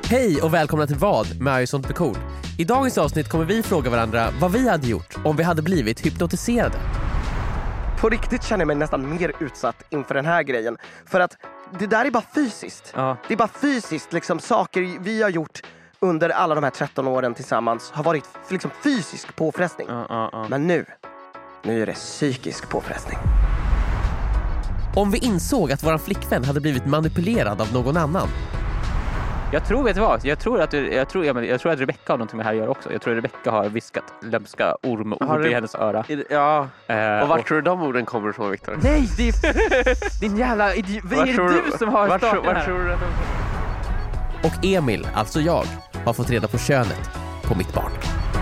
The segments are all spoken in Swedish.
Hej och välkomna till Vad med Sånt blir cool. I dagens avsnitt kommer vi fråga varandra vad vi hade gjort om vi hade blivit hypnotiserade. På riktigt känner jag mig nästan mer utsatt inför den här grejen. För att det där är bara fysiskt. Ja. Det är bara fysiskt, liksom saker vi har gjort under alla de här 13 åren tillsammans har varit liksom fysisk påfrestning. Men nu är det psykisk påfrestning. Om vi insåg att våran flickvän hade blivit manipulerad av någon annan. Jag tror, vet du vad? Jag tror att Rebecca har någonting med det här att göra också. Jag tror att Rebecca har viskat lömska ormord i hennes öra. Ja. Och vart tror du de orden kommer ifrån, Victor? Nej, det är din jävla idiot. Vad är det du som har startat det här? Tror du att Och Emil, alltså jag, har fått reda på könet på mitt barn.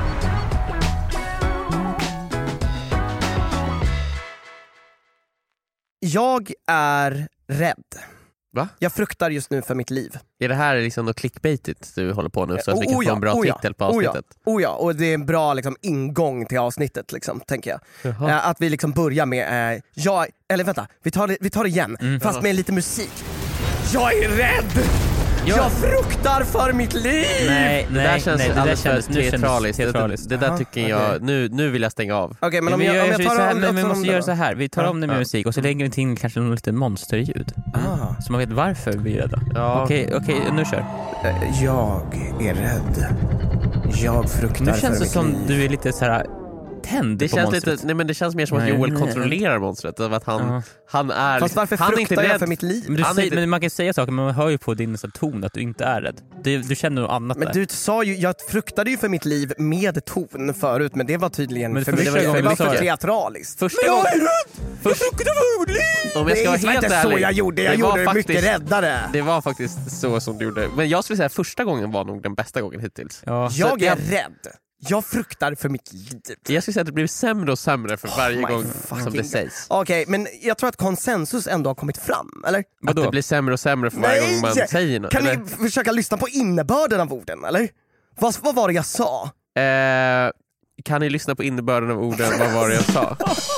Jag är rädd. Va? Jag fruktar just nu för mitt liv. Är det här liksom något clickbaitigt du håller på nu så att vi kan få en bra titel på avsnittet? Och det är en bra liksom, ingång till avsnittet liksom, tänker jag. Att vi liksom börjar med vi tar det igen, fast med lite musik. Jag är rädd! Jag fruktar för mitt liv! Nej, det där känns alldeles för teatraliskt. Det där tycker jag, nu vill jag stänga av. Okej, men om jag tar men vi måste göra så här. Vi tar om det med musik och så lägger vi till kanske något lite monsterljud. Så man vet varför vi är rädda. Okej, nu kör. Jag är rädd. Jag fruktar för mitt liv. Nu känns det som du är lite så här tänd det på känns monstret. lite, nej men det känns mer som att Joel kontrollerar monstret av att han är. Fast varför han fruktar jag för mitt liv? Men man kan säga saker, men man hör ju på din ton att du inte är rädd. Du känner något annat. Men där. du sa ju, jag fruktade ju för mitt liv med ton förut, men det var tydligen för mycket. Det var för teatraliskt. Jag är rädd! Jag fruktar för mitt liv! Om jag ska vara helt ärlig, så jag gjorde det mycket räddare. Det var faktiskt så som du gjorde. Men jag skulle säga första gången var nog den bästa gången hittills. Ja. Jag är rädd. Jag fruktar för mitt liv. Jag skulle säga att det blir sämre och sämre för varje gång som det sägs. Okej, men jag tror att konsensus ändå har kommit fram, eller? Att det blir sämre och sämre för varje gång man säger något. Kan ni försöka lyssna på innebörden av orden, eller? Vad var det jag sa? Kan ni lyssna på innebörden av orden? Vad var det jag sa?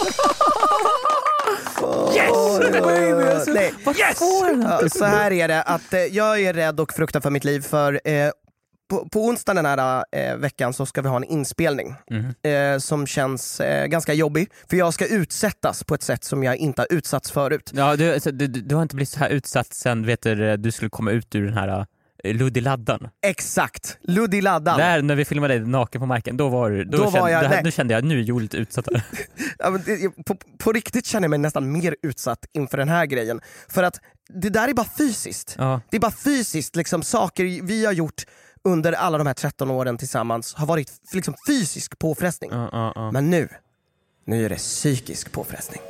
Yes! Nej. Yes! Så här är det, att jag är rädd och fruktar för mitt liv för på onsdag den här veckan så ska vi ha en inspelning som känns ganska jobbig. För jag ska utsättas på ett sätt som jag inte har utsatts förut. Ja, du har inte blivit så här utsatt sen du skulle komma ut ur den här Luddiladdan. Exakt, Luddiladdan. Där när vi filmade dig naken på marken, då kände jag nu är Joel lite utsatt här. Ja, men på riktigt känner jag mig nästan mer utsatt inför den här grejen. För att det där är bara fysiskt. Ja. Det är bara fysiskt, liksom saker vi har gjort under alla de här 13 åren tillsammans har varit liksom fysisk påfrestning. Men nu är det psykisk påfrestning.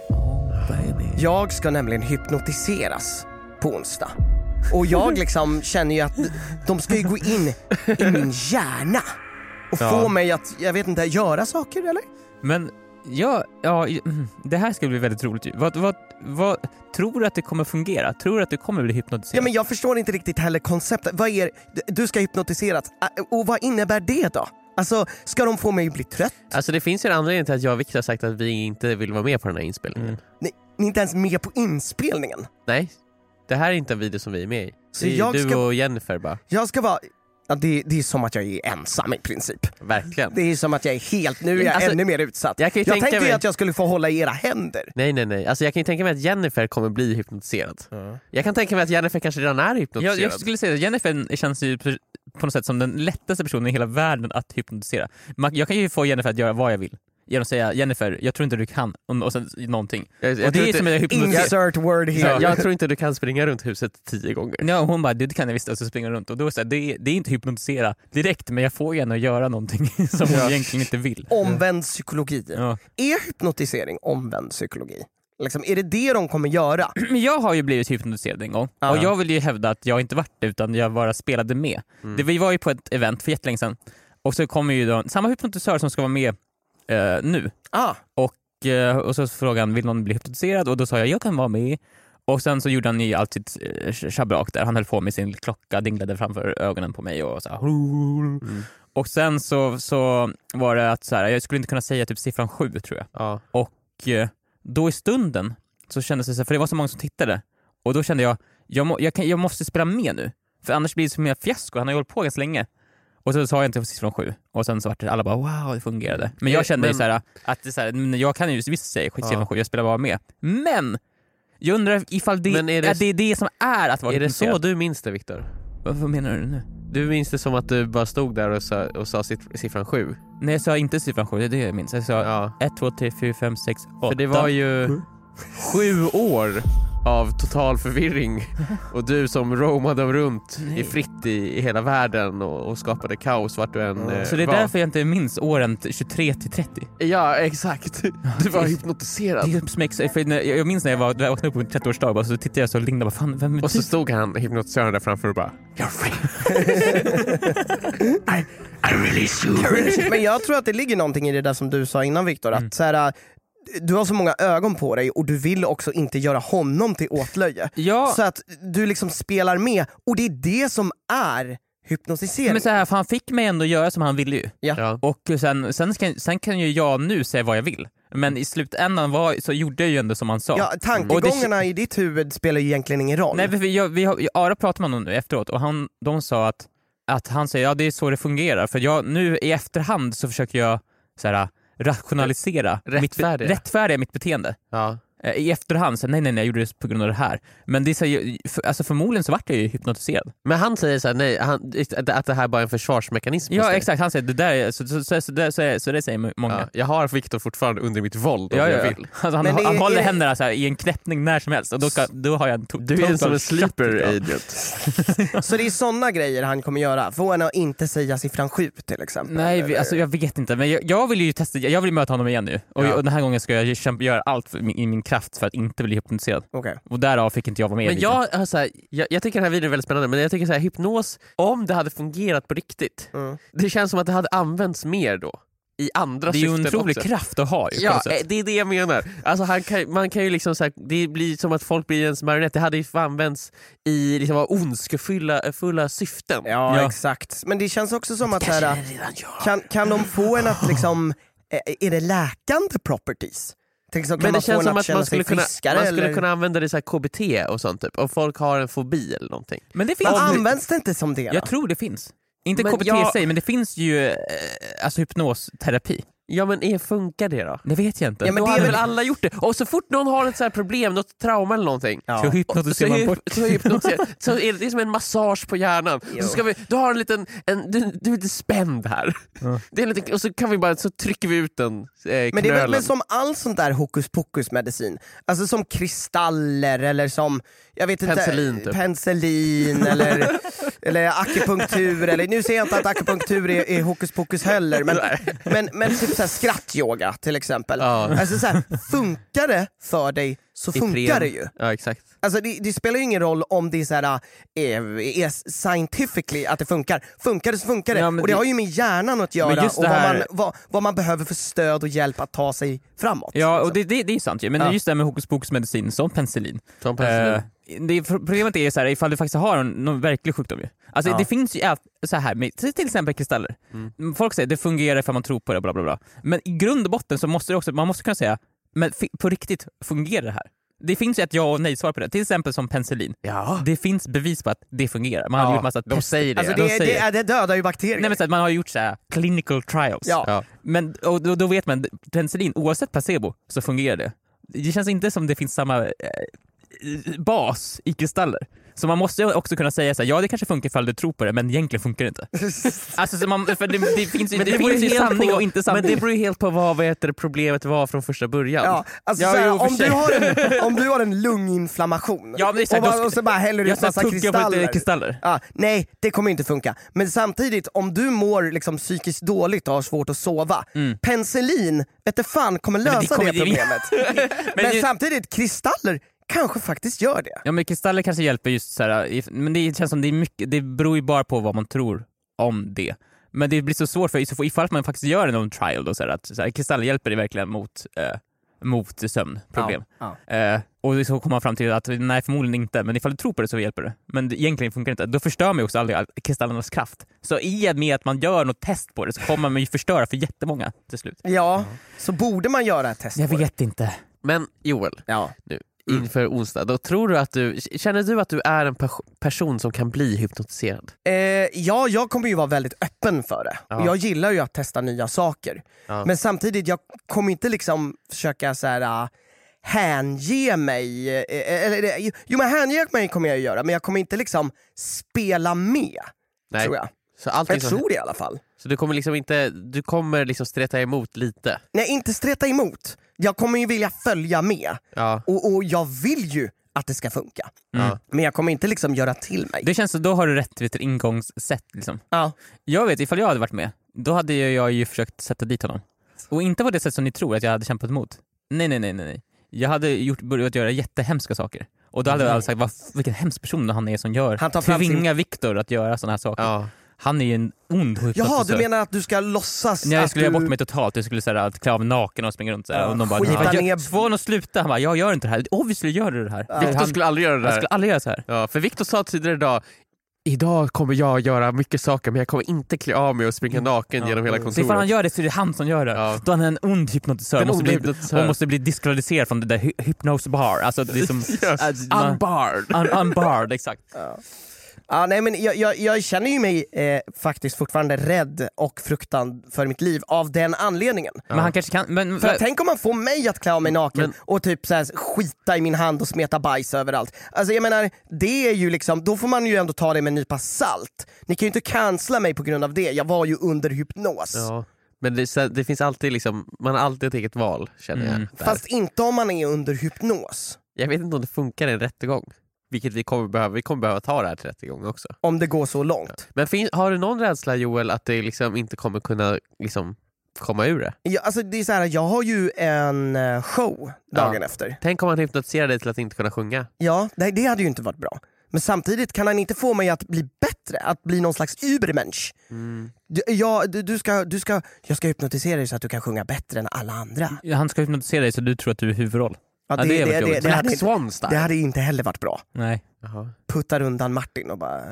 Jag ska nämligen hypnotiseras på onsdag. Och jag liksom känner ju att de ska ju gå in i min hjärna och få mig att, jag vet inte, göra saker, eller? Men det här ska bli väldigt roligt. Vad tror du att det kommer fungera? Tror du att du kommer bli hypnotiserad? Ja, men jag förstår inte riktigt heller konceptet. Du ska hypnotiseras. Och vad innebär det då? Alltså, ska de få mig att bli trött? Alltså det finns ju en anledning till att jag och Victor har sagt att vi inte vill vara med på den här inspelningen. Ni är inte ens med på inspelningen. Nej, det här är inte en video som vi är med i. Så det är du och Jennifer bara. Jag ska vara... Ja, det är som att jag är ensam i princip. Verkligen. Det är som att jag är helt... Nu är jag ännu mer utsatt. Jag tänkte ju att jag skulle få hålla i era händer. Nej. Alltså jag kan ju tänka mig att Jennifer kommer bli hypnotiserad. Jag kan tänka mig att Jennifer kanske redan är hypnotiserad. Jag skulle säga att Jennifer känns ju på något sätt som den lättaste personen i hela världen att hypnotisera. Jag kan ju få Jennifer att göra vad jag vill. Genom att säga, Jennifer, jag tror inte du kan. Och sen någonting. Och det är som en hypnotisering. Insert word here. Jag tror inte du kan springa runt huset 10 gånger. Ja, hon bara, det kan jag visst, och så springer runt. Och då så här, det är inte hypnotisera direkt, men jag får gärna göra någonting som hon egentligen inte vill. Omvänd psykologi. Ja. Är hypnotisering omvänd psykologi? Liksom, är det de kommer göra? Jag har ju blivit hypnotiserad en gång. Och jag vill ju hävda att jag inte varit det, utan jag bara spelade med. Vi var ju på ett event för jättelänge sedan. Och så kommer ju då samma hypnotisör som ska vara med nu. Och så frågade han, vill någon bli hypnotiserad? Och då sa jag kan vara med. Och sen så gjorde han ju allt sitt schabrak där. Han höll på med sin klocka, dinglade framför ögonen på mig och så här. Och sen så var det att så här, jag skulle inte kunna säga typ siffran 7, tror jag. Och då i stunden så kändes det så här, för det var så många som tittade. Och då kände jag måste spela med nu. För annars blir det som en fiasko. Han har ju hållit på ganska länge. Och så sa jag inte siffran 7. Och sen så var det alla bara wow, det fungerade. Men jag kände ju så här att det så här, jag kan ju visst säga siffran 7, jag spelar bara med. Men jag undrar ifall det är det som är att vara. Är det så du minns det, Viktor? Vad menar du nu? Du minns det som att du bara stod där och sa siffran 7? Nej, jag sa inte siffran 7, det är det jag minns. Jag sa 1, 2, 3, 4, 5, 6, 8. För det var ju 7 år av total förvirring och du som roamade runt i fritt i hela världen och skapade kaos vart du än Så det är var. därför jag inte minns åren 23 till 30. Ja, exakt. Du var hypnotiserad. Jag minns när jag vaknade upp på min 30-årsdag och så tittade jag så Linda bara fan, vem är och så stod han hypnotiserad där framför och bara You're free. I release you. Men jag tror att det ligger någonting i det där som du sa innan, Viktor, att så här, du har så många ögon på dig och du vill också inte göra honom till åtlöje. Ja. Så att du liksom spelar med, och det är det som är hypnotisering. Men så här, för han fick mig ändå göra som han ville ju. Ja. Och sen kan ju jag nu säga vad jag vill. Men i slutändan så gjorde jag ju ändå som han sa. Ja, tankegångarna i ditt huvud spelar ju egentligen ingen roll. Nej, Ara pratade med honom nu efteråt och de sa att han säger ja, det är så det fungerar. För nu i efterhand så försöker jag så här, rationalisera rättfärdiga mitt beteende. Ja. I efterhand så nej, jag gjorde det på grund av det här. Men det är så, alltså förmodligen så vart jag ju hypnotiserad. Men han säger så här, nej, att det här bara är en försvarsmekanism. Ja, exakt, han säger det där så det säger många. Ja, jag har Viktor fortfarande under mitt våld om jag vill. Alltså, han håller händerna så här, i en knäppning när som helst och då har jag en du är som en sleeper agent. Så det är såna grejer han kommer göra. Få en att inte säga siffran 7 till exempel. Nej, alltså jag vet inte, men jag vill ju testa, jag vill möta honom igen nu. Och den här gången ska jag göra allt i min kraft för att inte bli hypnotiserad. Okay. Och därav fick inte jag vara med. Men jag tycker den här videon är väldigt spännande, men jag tycker så här, hypnos, om det hade fungerat på riktigt, det känns som att det hade använts mer då. I andra syften också. Det är ju en otrolig kraft att ha. Ja, det är det jag menar. Alltså man kan ju liksom så här, det blir som att folk blir ens marionett. Det hade ju använts i liksom ondskefulla syften. Ja, exakt. Men det känns också som att här, kan de få en att liksom, är det läkande properties? Men det känns som att man skulle kunna använda det så här KBT och sånt typ. Om folk har en fobi eller någonting. Men det finns används det inte som det då? Jag tror det finns. Inte KBT i sig, men det finns ju alltså hypnosterapi. Ja, men funkar det då? Det vet jag inte. Ja, men då har väl alla gjort det. Och så fort någon har ett så här problem, något trauma eller någonting, så hypnotiserar man bort. Så är det som en massage på hjärnan. Och så du har en liten du är lite spänd här. Det är lite, och så kan vi bara så trycker vi ut den knölen. Men det är väl som all sånt där hokus pokus medicin. Alltså som kristaller eller som jag vet inte, penicillin eller akupunktur eller nu ser jag inte att akupunktur är hokus pokus heller, men typ så här skrattyoga till exempel. Alltså så här, funkar det för dig så funkar det ju. Ja, exakt. Alltså det spelar ju ingen roll om det är så här, är scientifically att det funkar. Funkar det så funkar det. Och det har ju med hjärnan att göra och vad man behöver för stöd och hjälp att ta sig framåt. Ja, och det är sant ju. Men just det här med hokus pokus medicin som penicillin. Problemet är så här, ifall du faktiskt har någon verklig sjukdom ju. Alltså det finns ju så här med till exempel kristaller. Folk säger det fungerar för man tror på det bla bla bla. Men i grund och botten så måste det också, man måste kunna säga men på riktigt fungerar det här. Det finns ju ett ja och nej svar på det. Till exempel som penicillin. Ja. Det finns bevis på att det fungerar. Man har gjort massa de säger det. Alltså det dödar ju bakterier. Nej, men så att man har gjort så här clinical trials. Ja. Men och då vet man penicillin oavsett placebo så fungerar det. Det känns inte som det finns samma bas i kristaller. Så man måste också kunna säga så här, ja det kanske funkar ifall du tror på det, men egentligen funkar det inte. Alltså så för det finns ju sanning och inte sanning. Men det beror ju helt på vad problemet var från första början. Ja, alltså om du har en lunginflammation och så bara häller du ut massa kristaller. Nej, det kommer inte funka. Men samtidigt, om du mår liksom psykiskt dåligt och har svårt att sova, penicillin, vet du fan, kommer lösa det problemet. Men samtidigt, kristaller kanske faktiskt gör det. Ja, men kristaller kanske hjälper just så här, men det känns som det är mycket, det beror ju bara på vad man tror om det. Men det blir så svårt för ifall man faktiskt gör en trial då, så här, att så här, kristaller hjälper det verkligen mot sömnproblem. Och så kommer man fram till att nej, förmodligen inte, men ifall du tror på det så hjälper det. Men egentligen funkar det inte. Då förstör man ju också aldrig kristallernas kraft. Så i och med att man gör något test på det så kommer man ju förstöra för jättemånga till slut. Ja, så borde man göra ett test på det. Jag vet inte. Men Joel, nu inför onsdag, då tror du att känner du att du är en person som kan bli hypnotiserad? Ja, jag kommer ju vara väldigt öppen för det. Ja. Och jag gillar ju att testa nya saker. Ja. Men samtidigt, jag kommer inte liksom försöka så här hänge mig, men hänge mig kommer jag ju göra, men jag kommer inte liksom spela med. Nej. Tror jag. Så jag tror det i alla fall. Så du kommer liksom streta emot lite? Nej, inte streta emot. Jag kommer ju vilja följa med. Ja. Och jag vill ju att det ska funka. Men jag kommer inte liksom göra till mig. Det känns som då har du rätt vid ett ingångssätt liksom. Ja. Jag vet, ifall jag hade varit med, då hade jag ju försökt sätta dit honom. Och inte på det sätt som ni tror att jag hade kämpat emot. Nej. Jag hade börjat göra jättehemska saker. Och då hade jag sagt, vilken hemsk person han är som gör. Tvinga Viktor att göra såna här saker. Ja. Han är ju en ond hypnotisör. Jaha, du menar att du ska låtsas att jag skulle göra bort mig totalt. Jag skulle säga att klä av naken och springa runt så här. Och de bara, få honom att sluta. Han bara, jag gör inte det här. Obviously gör du det här. Ja. Viktor skulle aldrig göra det här. Han skulle aldrig göra så här. Ja, för Viktor sa tidigare idag kommer jag göra mycket saker, men jag kommer inte klä av mig och springa naken genom hela kontoret. Så ifall han gör det så är det han som gör det. Ja. Då är han en ond hypnotisör. Måste bli diskvalificerad från det där hypnosbar. Alltså det är som unbarred, exakt. Ja. Ja, nej, men jag känner ju mig faktiskt fortfarande rädd och fruktan för mitt liv av den anledningen. Men han kanske kan, för tänk om man får mig att klä av mig naken och typ så här, skita i min hand och smeta bajs överallt. Alltså jag menar, det är ju liksom, då får man ju ändå ta det med en nypa salt. Ni kan ju inte cancella mig på grund av det. Jag var ju under hypnos. Ja. Men det finns alltid liksom, man har alltid ett eget val, känner jag. Fast inte om man är under hypnos. Jag vet inte om det funkar i en rättegång. Vilket vi kommer behöva ta det här 30 gånger också. Om det går så långt. Men har du någon rädsla, Joel, att det liksom inte kommer kunna liksom komma ur det? Ja, alltså det är så här, jag har ju en show dagen efter. Tänk om han hypnotiserar dig till att inte kunna sjunga. Ja, det hade ju inte varit bra. Men samtidigt kan han inte få mig att bli bättre, att bli någon slags übermensch. Jag ska hypnotisera dig så att du kan sjunga bättre än alla andra. Ja, han ska hypnotisera dig så du tror att du är huvudroll. Ja, det hade inte heller varit bra. Nej. Puttar undan Martin och bara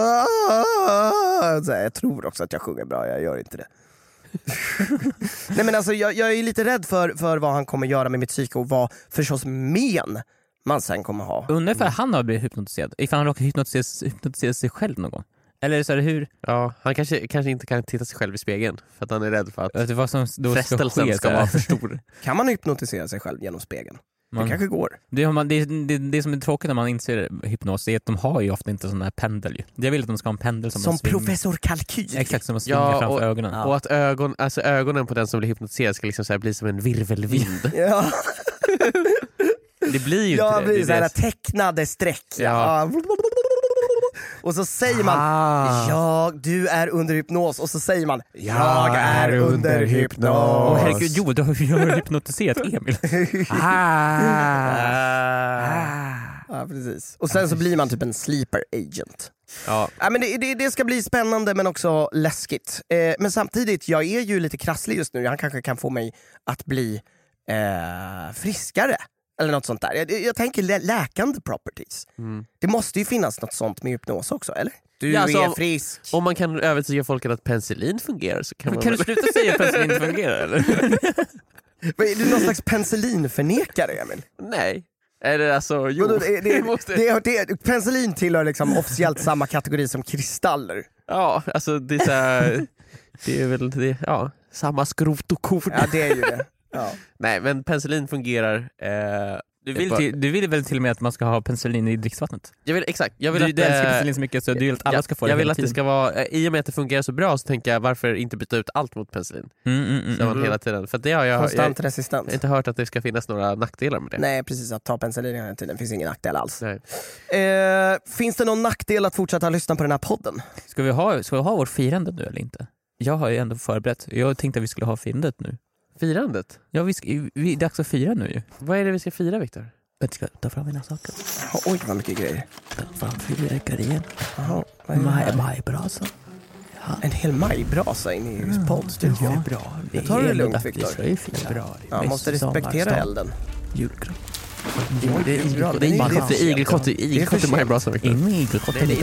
så här, jag tror också att jag sjunger bra, jag gör inte det. Nej, men alltså, jag är lite rädd för vad han kommer göra med mitt psyke och vad förstås men man sen kommer ha. Ungefär han har blivit hypnotiserad. Ifall han råkar hypnotisera sig själv någon gång. Eller så är det hur? Ja, han kanske inte kan titta sig själv i spegeln för att han är rädd för att det vad som då frestelsen ska vara för stor. Kan man hypnotisera sig själv genom spegeln? Det kanske går. Det som är tråkigt när man inser hypnos är att de har ju ofta inte sån här pendel ju. Jag vill att de ska ha en pendel som professor Kalkyl. Exakt, som svingar framför ögonen. Och att ögonen på den som blir hypnotiserad ska liksom så här bli som en virvelvind. Ja. Det blir ju inte det. Blir så här tecknade streck. Ja. Och så säger man du är under hypnos. Och så säger man jag är under hypnos. Herregud, jo, du har hypnotiserat Emil. Ja, precis. Och sen så blir man typ en sleeper agent. Ja, men det ska bli spännande men också läskigt. Men samtidigt, jag är ju lite krasslig just nu. Han kanske kan få mig att bli friskare. Eller något sånt där. Jag tänker läkande properties. Det måste ju finnas något sånt med hypnos också, eller? Du är frisk. Om man kan övertyga folk att penicillin fungerar så kan man... Kan du sluta säga att penicillin fungerar, eller? Är du någon slags penicillinförnekare, Emil? Nej. Eller alltså, jo. Penicillin tillhör liksom officiellt samma kategori som kristaller. Ja, alltså det är så här, det är väl samma skrot och kord. Ja, det är ju det. Ja. Nej, men penicillin fungerar. Du vill väl till och med att man ska ha penicillin i dricksvattnet? Jag vill älskar penicillin så mycket så du vill att alla ska få det. Jag vill att det ska vara, i och med att det fungerar så bra så tänker jag varför inte byta ut allt mot penicillin. Så man hela tiden. För det har jag resistent. Inte hört att det ska finnas några nackdelar med det. Nej, precis, att ta penicillin hela tiden finns ingen nackdel alls. Finns det någon nackdel att fortsätta lyssna på den här podden? Ska vi ha vårt firande nu eller inte? Jag har ju ändå förberett. Jag tänkte att vi skulle ha firandet nu. Firandet? Ja, vi är dags att fira nu ju. Vad är det vi ska fira, Viktor? Jag ska ta fram mina saker. Oj, vad mycket grejer. Ta fram fyrverkerien. Majbrasa. Ja. En hel majbrasa in i poddstudion. Det är bra. Jag tar det lugnt, Viktor. Det är fint. Ja, måste respektera elden. Julgrav. Det är bra. Det är igelkott i majbrasa, Viktor. Ingen igelkott. Nej.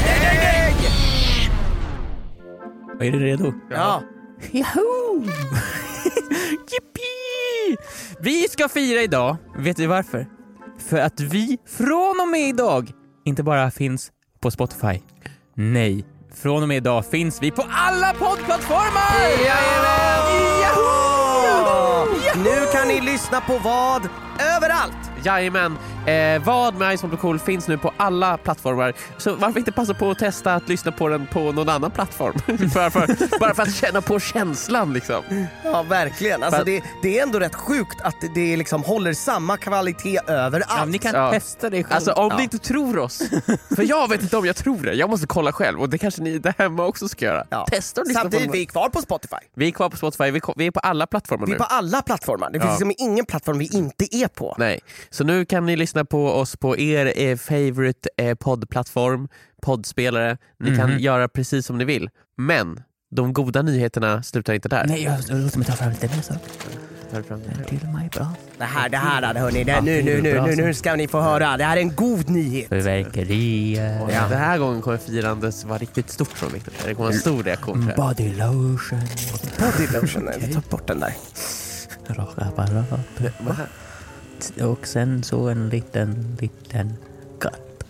Är du redo? Ja. Yahoo! Yippee! Vi ska fira idag. Vet du varför? För att vi från och med idag inte bara finns på Spotify. Nej, från och med idag finns vi på alla poddplattformar! Nu kan ni lyssna på vad? Överallt! Jajamän, vad med Ice Mountain Cool finns nu på alla plattformar. Så varför inte passa på att testa att lyssna på den på någon annan plattform? bara för att känna på känslan liksom. Ja, verkligen. Alltså, det är ändå rätt sjukt att det liksom håller samma kvalitet överallt. Ja, ni kan testa det själv. Alltså om ni inte tror oss. För jag vet inte om jag tror det. Jag måste kolla själv och det kanske ni där hemma också ska göra. Ja. Testa och samtidigt, vi är kvar på Spotify. Vi är kvar på Spotify, vi är på alla plattformar nu. Vi är på alla plattformar. Det finns liksom ingen plattform vi inte är på. Nej, så nu kan ni lyssna på oss på er favorite poddplattform, poddspelare. Ni kan göra precis som ni vill. Men de goda nyheterna slutar inte där. Nej, låt mig ta fram lite nästan. Till mig bra. Det här hörni, nu ska ni få höra. Det här är en god nyhet. Fyrverkerier. Ja. Den här gången kommer firandet vara riktigt stort från Victor. Det kommer en stor reaktion. Body lotion. Body lotion, ta bort den där. Rakapparat. Och sen så en liten katt.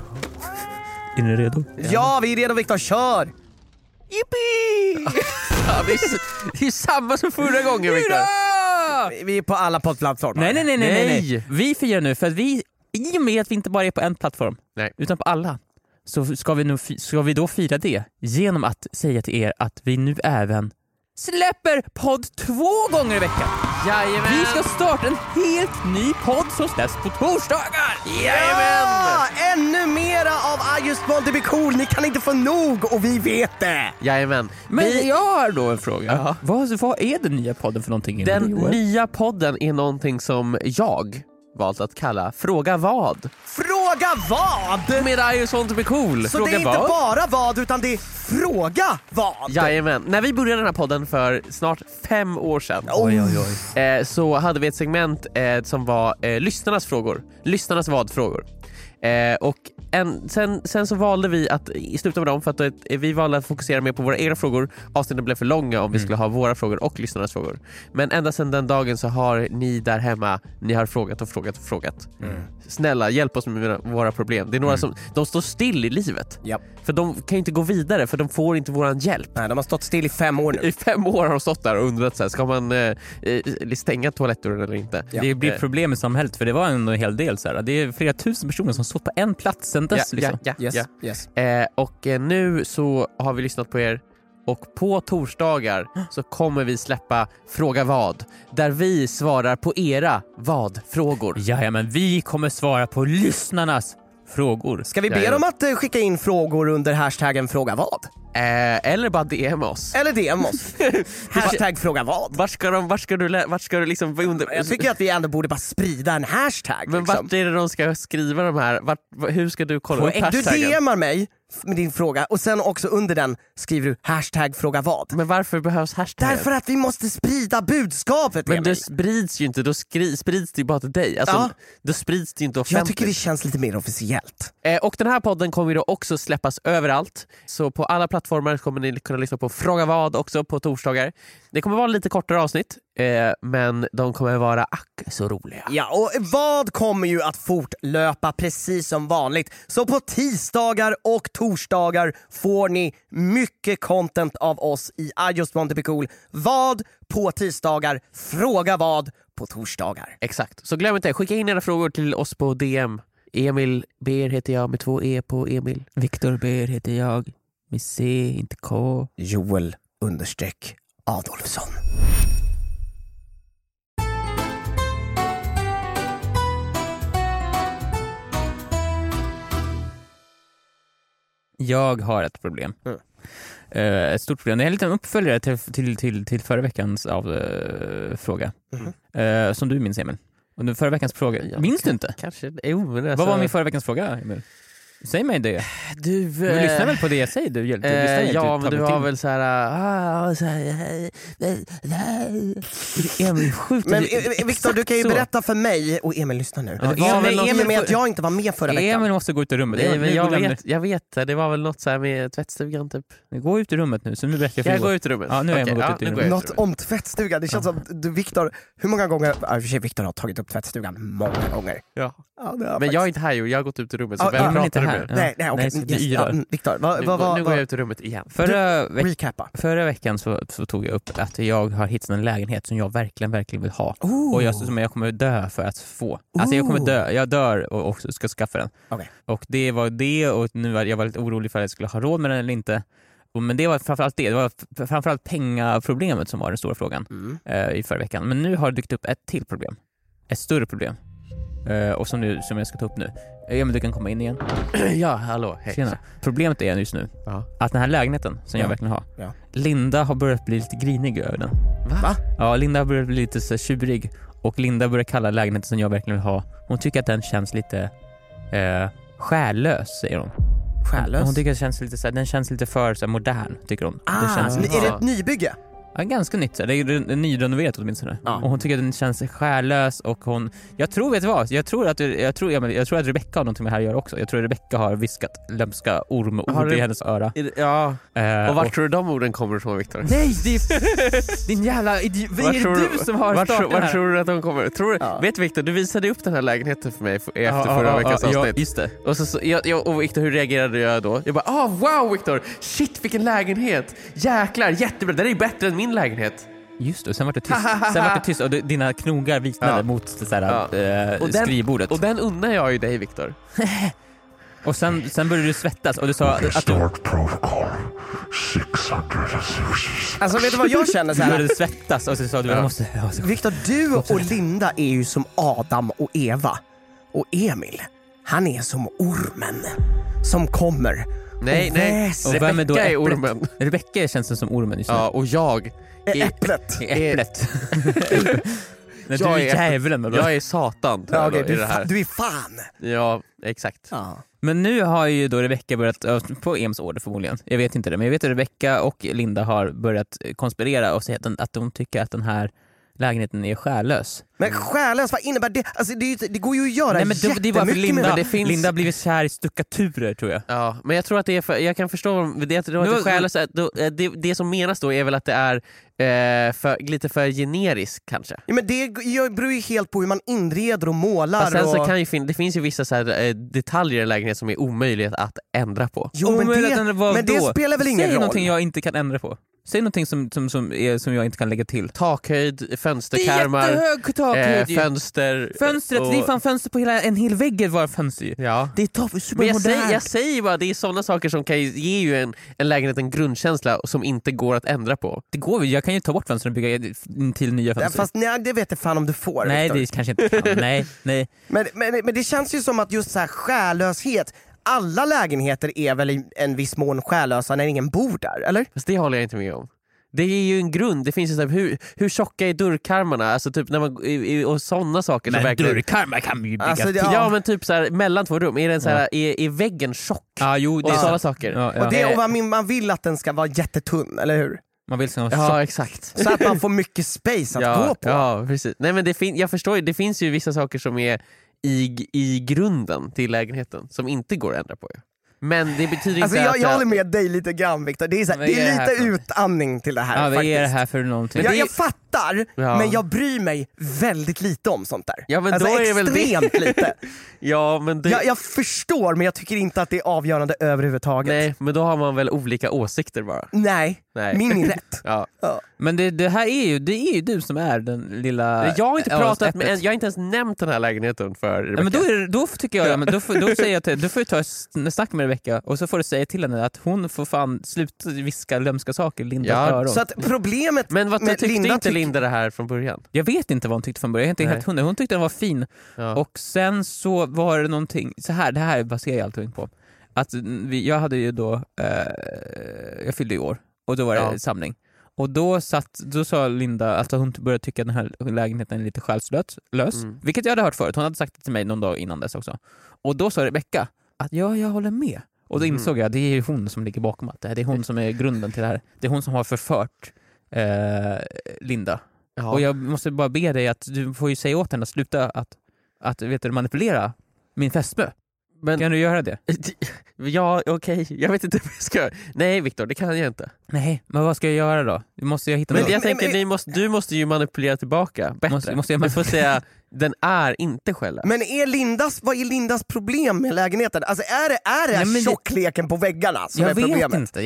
Är ni redo? Ja, vi är redo, Victor. Kör! Yippee! Ja, det är samma som förra gången, Victor. Vi är på alla poddplattformar. Nej. Vi firar nu för att vi, i och med att vi inte bara är på en plattform, utan på alla, så ska vi då fira det genom att säga till er att vi nu även släpper podd 2 gånger i veckan. Jajamän. Vi ska starta en helt ny podd som släpps på torsdagar. Jajamän! Ja, ännu mera av I just want to be cool. Ni kan inte få nog och vi vet det. Jajamän. Men jag har då en fråga. Vad är den nya podden för någonting? Den nya podden är någonting som jag valt att kalla Fråga vad. Fråga vad? Med I just want to be cool. Så fråga det är inte bara vad utan det är fråga vad. Jajamän. När vi började den här podden för snart 5 år sedan så hade vi ett segment som var lyssnarnas frågor. Lyssnarnas vad-frågor. Och sen så valde vi att sluta med dem för att vi valde att fokusera mer på våra egna frågor. Avsnittet blev för långa om vi skulle ha våra frågor och lyssnarnas frågor. Men ända sedan den dagen så har ni där hemma, ni har frågat. Snälla, hjälp oss med våra problem. Det är några som de står still i livet. Yep. För de kan inte gå vidare för de får inte våran hjälp. Nej, de har stått still i 5 år nu. I 5 år har de stått där och undrat så här, ska man stänga toalettdörren eller inte? Ja. Det blir problem i samhället för det var en hel del så här. Det är flera tusen personer som stått på en plats sen dess. Yes. Och nu så har vi lyssnat på er. Och på torsdagar så kommer vi släppa Fråga vad, där vi svarar på era vad-frågor. Men vi kommer svara på lyssnarnas frågor. Ska vi be dem att skicka in frågor under hashtaggen Fråga vad? Eller bara DM oss. Hashtag Fråga vad. Vart ska du liksom under... Jag tycker att vi ändå borde bara sprida en hashtag. Men liksom. vart är det de ska skriva de här? Hur ska du kolla upp hashtaggen? Du DMar mig med din fråga och sen också under den skriver du hashtag Fråga vad. Men varför behövs hashtag? Därför att vi måste sprida budskapet. Men det sprids ju inte, då sprids det bara till dig. Alltså, då sprids det inte offentligt. Jag tycker det känns lite mer officiellt. Och den här podden kommer ju då också släppas överallt. Så på alla plattformar kommer ni kunna lyssna på Fråga vad också på torsdagar. Det kommer vara lite kortare avsnitt, men de kommer vara så roliga. Ja, och vad kommer ju att fortlöpa precis som vanligt. Så på tisdagar och torsdagar får ni mycket content av oss i I just want to be cool. Vad på tisdagar, fråga vad på torsdagar. Exakt, så glöm inte, skicka in era frågor till oss på DM. Emil Ber heter jag med 2 E på Emil. Viktor Ber heter jag med C, inte K. Joel _Adolfsson. Jag har ett problem. Ett stort problem. Det är en liten uppföljare till förra veckans fråga. Som du minns, Emil. Och förra veckans fråga. Minns du inte? Kanske. Vad var min förra veckans fråga, Emil? Säg mig det. Du lyssnar väl på det jag säger? Du ja, men du har väl så här... Emil, men Viktor, du kan ju berätta för mig, och Emil lyssnar nu. Emil med att jag inte var med förra veckan. Emil måste gå ut i rummet. Jag vet, det var väl något så här med tvättstugan typ. Gå ut i rummet nu, så nu berättar jag går ut i rummet. Ja, nu är jag gått ut i rummet. Något om tvättstugan, det känns som du, Viktor, hur många gånger, Viktor har tagit upp tvättstugan många gånger. Ja men jag är inte här, jag har gått ut i rummet, så vem pratar du med? Nej, okej. Viktor, nu går jag ut i rummet igen. Förra veckan så tog jag upp att jag har hittat en lägenhet som jag verkligen vill ha. Och som jag kommer dö för att få. Alltså jag dör och också ska skaffa den. Okay. Och det var det, och nu var jag lite orolig för att jag skulle ha råd med den eller inte. Men det var framförallt det var framförallt pengaproblemet som var den stora frågan i förra veckan. Men nu har det dykt upp ett till problem. Ett större problem. Och som jag ska ta upp nu. Men du kan komma in igen. Ja, hallå. Hej. Tjena. Problemet är just nu att den här lägenheten som jag verkligen har. Ja. Linda har börjat bli lite grinig över den. Va? Ja, Linda har börjat bli lite så tjurig. Och Linda börjar kalla lägenheten som jag verkligen vill ha. Hon tycker att den känns lite själlös, säger hon. Själlös? Hon tycker att den känns lite för så här, modern, tycker hon. Är det ett nybygge? Ja, ganska nytt. Det är nyrenoverat åtminstone. Ja. Och hon tycker att den känns själlös, och hon... Jag tror att Rebecca har någonting med det här att göra också. Jag tror att Rebecca har viskat lömska ormord i hennes öra. Ja. Och vart tror du de orden kommer ifrån, Viktor? Nej, din jävla idiot. Vad är det du som har startat här? Vart tror du att de kommer? Vet Viktor, du visade upp den här lägenheten för mig efter förra veckans avsnitt. Ja, just det. Och så och Viktor, hur reagerade jag då? Jag bara, wow Viktor, shit vilken lägenhet. Jäklar, jättebra. Det är ju bättre än min lägenhet. Just det, sen var det tyst och dina knogar visnade mot skrivbordet. Och den unnar jag ju dig, Viktor. Och sen började du svettas och du sa att Start protocol 600. Alltså vet du vad jag känner så här? Du började svettas och så sa du måste. Viktor, du och Linda är ju som Adam och Eva. Och Emil, han är som ormen som kommer. Nej. Och vem är då Rebecca är ormen. Rebecca känns som ormen just nu. Ja, och jag är äpplet. Jag är djävulen. Jag är satan. Ja, okay, du är fan. Ja, exakt. Ja. Men nu har ju då Rebecca börjat, på Ems order förmodligen, jag vet inte det, men jag vet att Rebecca och Linda har börjat konspirera och säga att de tycker att den här lägenheten är själlös. Men själlös, vad innebär det? Alltså det går ju att göra. Nej, men det var för Linda, Linda har blivit kär i stuckaturer, tror jag. Ja, men jag tror att det är för, jag kan förstå det själlös, det som menas då är väl att det är lite för generiskt kanske. Ja, men det beror ju helt på hur man inreder och målar. Sen så kan det finns ju vissa så här, detaljer i lägenheten som är omöjligt att ändra på. Jo, men det spelar väl ingen roll. Säg någonting jag inte kan ändra på. Säg någonting som jag inte kan lägga till. Takhöjd, fönsterkarmar. Det är jättehög takhöjd. Fönstret. Det är fan fönster på en hel vägg var fönster. Ja. Det är supermodernt. Jag säger bara, det är sådana saker som kan ge ju en lägenhet en grundkänsla som inte går att ändra på. Det går, jag kan ju ta bort fönstren och bygga till nya fönster. Fast nej, det vet jag fan om du får. Nej, Victor. det kanske inte kan. Nej. Men det känns ju som att just så här själlöshet, alla lägenheter är väl i en viss mån själlösa när ingen bor där, eller? Fast det håller jag inte med om. Det är ju en grund, det finns ju så här, hur tjocka är dörrkarmarna, alltså typ när man och sådana saker. Men verkligen... dörrkarmar kan man ju bygga alltså, ja men typ så här, mellan två rum, är den så här, är väggen tjock? Ja, jo, det och är sådana saker. Ja. Och man vill att den ska vara jättetunn, eller hur? Man vill exakt. Så att man får mycket space att gå på. Ja, precis. Nej men jag förstår ju, det finns ju vissa saker som är i grunden till lägenheten som inte går att ändra på. Men det betyder inte att... Jag håller med dig lite grann, Victor. Det är lite utandning till det här. Ja, vad är det här för någonting? Jag fattar, men jag bryr mig väldigt lite om sånt där. Ja, men då är det extremt lite. Ja, men jag förstår, men jag tycker inte att det är avgörande överhuvudtaget. Nej, men då har man väl olika åsikter bara. Nej. Min är rätt. Ja. Men det här är ju du som är den lilla... Jag har inte pratat med, jag har inte ens nämnt den här lägenheten för Rebecca. Ja, men då tycker jag, men då säger jag till, du får ju ta ett snack med Rebecca och så får du säga till henne att hon får fan sluta viska lömska saker Linda öron. Så att problemet men vad tyckte inte Linda det här från början? Jag vet inte vad hon tyckte från början. Jag är inte helt hundra. Hon tyckte den var fin. Ja. Och sen så var det någonting så här, det här baserar jag allting på. Att jag hade ju då jag fyllde i år och då var det samling. Och då sa Linda att hon började tycka att den här lägenheten är lite själslös. Vilket jag hade hört förut. Hon hade sagt det till mig någon dag innan dess också. Och då sa Rebecca att jag håller med. Och då insåg jag att det är hon som ligger bakom allt det här. Det är hon som är grunden till det här. Det är hon som har förfört Linda. Ja. Och jag måste bara be dig att du får ju säga åt henne att sluta att vet du, manipulera min fästmö. Men, kan du göra det? Ja, okej. Jag vet inte vad jag ska göra. Nej, Viktor, det kan jag inte. Nej, men vad ska jag göra då? Måste jag hitta men jag tänker, du måste ju manipulera tillbaka bättre. Måste jag du får säga, den är inte självlös. Men vad är Lindas problem med lägenheten? Alltså är det tjockleken på väggarna som är problemet? Jag vet inte.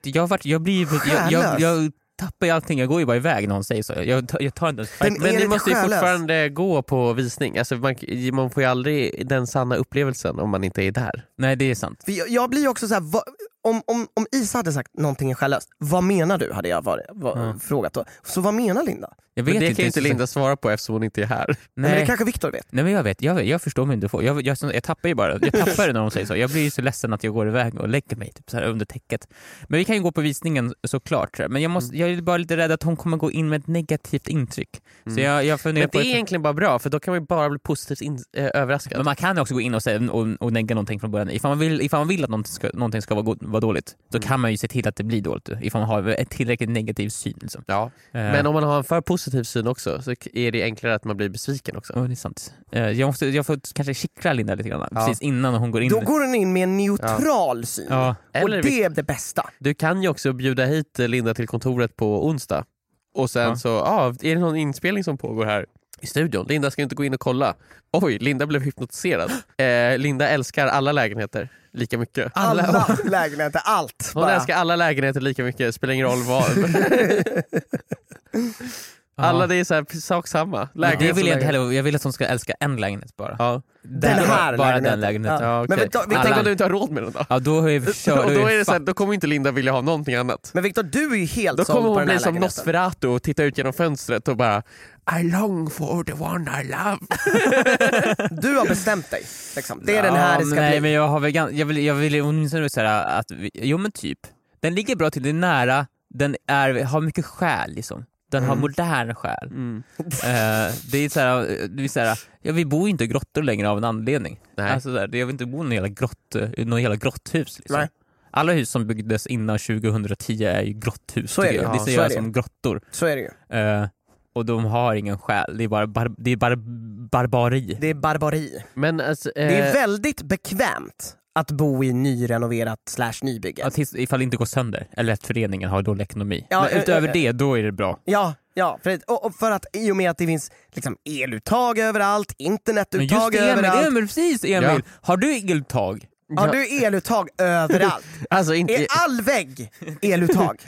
Jag tappar ju allting, jag går ju bara iväg när hon säger så. Jag tar inte. Men ni måste ju fortfarande gå på visning. Alltså man får ju aldrig den sanna upplevelsen om man inte är där. Nej, det är sant. För jag blir ju också så här, om Isa hade sagt någonting är själlöst, vad menar du? Hade jag frågat då. Så vad menar Linda? Jag vet det kan inte Linda svara på eftersom hon inte är här. Nej. Men det kanske Viktor vet. Nej, men jag förstår mig inte. Jag tappar ju bara. Jag tappar det när de säger så. Jag blir ju så ledsen att jag går iväg och lägger mig typ så här under täcket. Men vi kan ju gå på visningen såklart. Men jag är bara lite rädd att hon kommer gå in med ett negativt intryck. Så jag funderar men det är egentligen bara bra, för då kan man ju bara bli positivt överraskad. Men man kan också gå in och säga och negga någonting från början. Ifall man vill att någonting ska vara dåligt, då kan man ju se till att det blir dåligt. Ifall man har ett tillräckligt negativ syn liksom. Ja. Men om man har en för positiv syn också, så är det enklare att man blir besviken också. Det är sant. Jag får kanske kickla Linda lite grann precis innan hon går in. Då går hon in med en neutral syn. Ja. Och det är det bästa. Du kan ju också bjuda hit Linda till kontoret på onsdag. Och sen så, är det någon inspelning som pågår här i studion? Linda ska inte gå in och kolla. Oj, Linda blev hypnotiserad. Linda älskar alla lägenheter lika mycket. Alla lägenheter, allt. Hon älskar alla lägenheter lika mycket, spelar ingen roll vad. Alla, det är så här, sak samma. Det vill jag inte heller. Jag vill att hon ska älska en lägenhet bara. Ja. Den här bara lägenheten. Den lägenheten. Ja, okay. Men tänk om du inte har råd med den då? Ja, då är vi kört. Då är det så här, då kommer inte Linda vilja ha någonting annat. Men Viktor, du är ju helt då såld på den här lägenheten. Då kommer hon bli som Nosferatu och titta ut genom fönstret och bara I long for the one I love. Du har bestämt dig liksom. Det är den här det ska nej, bli. Men jag vill åtminstone säga att jo men typ. Den ligger bra till, det är nära. Den har mycket själ liksom. Den har modern själ. Det är så här, vi bor inte i grottor längre av en anledning. Nej. Alltså jag vill inte bo i någon hela grotthus liksom. Nej. Alla hus som byggdes innan 2010 är ju grotthus. Så är det. Det ser jag som grottor. Så är det ju. Och de har ingen själ. Det är bara barbari. Det är barbari. Men alltså, det är väldigt bekvämt att bo i nyrenoverat /nybygge. Ja, ifall det inte går sönder. Eller att föreningen har dålig ekonomi. Ja, men utöver det, då är det bra. Ja, för att i och med att det finns liksom eluttag överallt, internetuttag överallt. Men precis, Emil. Ja. Har du eluttag? Har du eluttag överallt? Alltså inte... Är all vägg eluttag?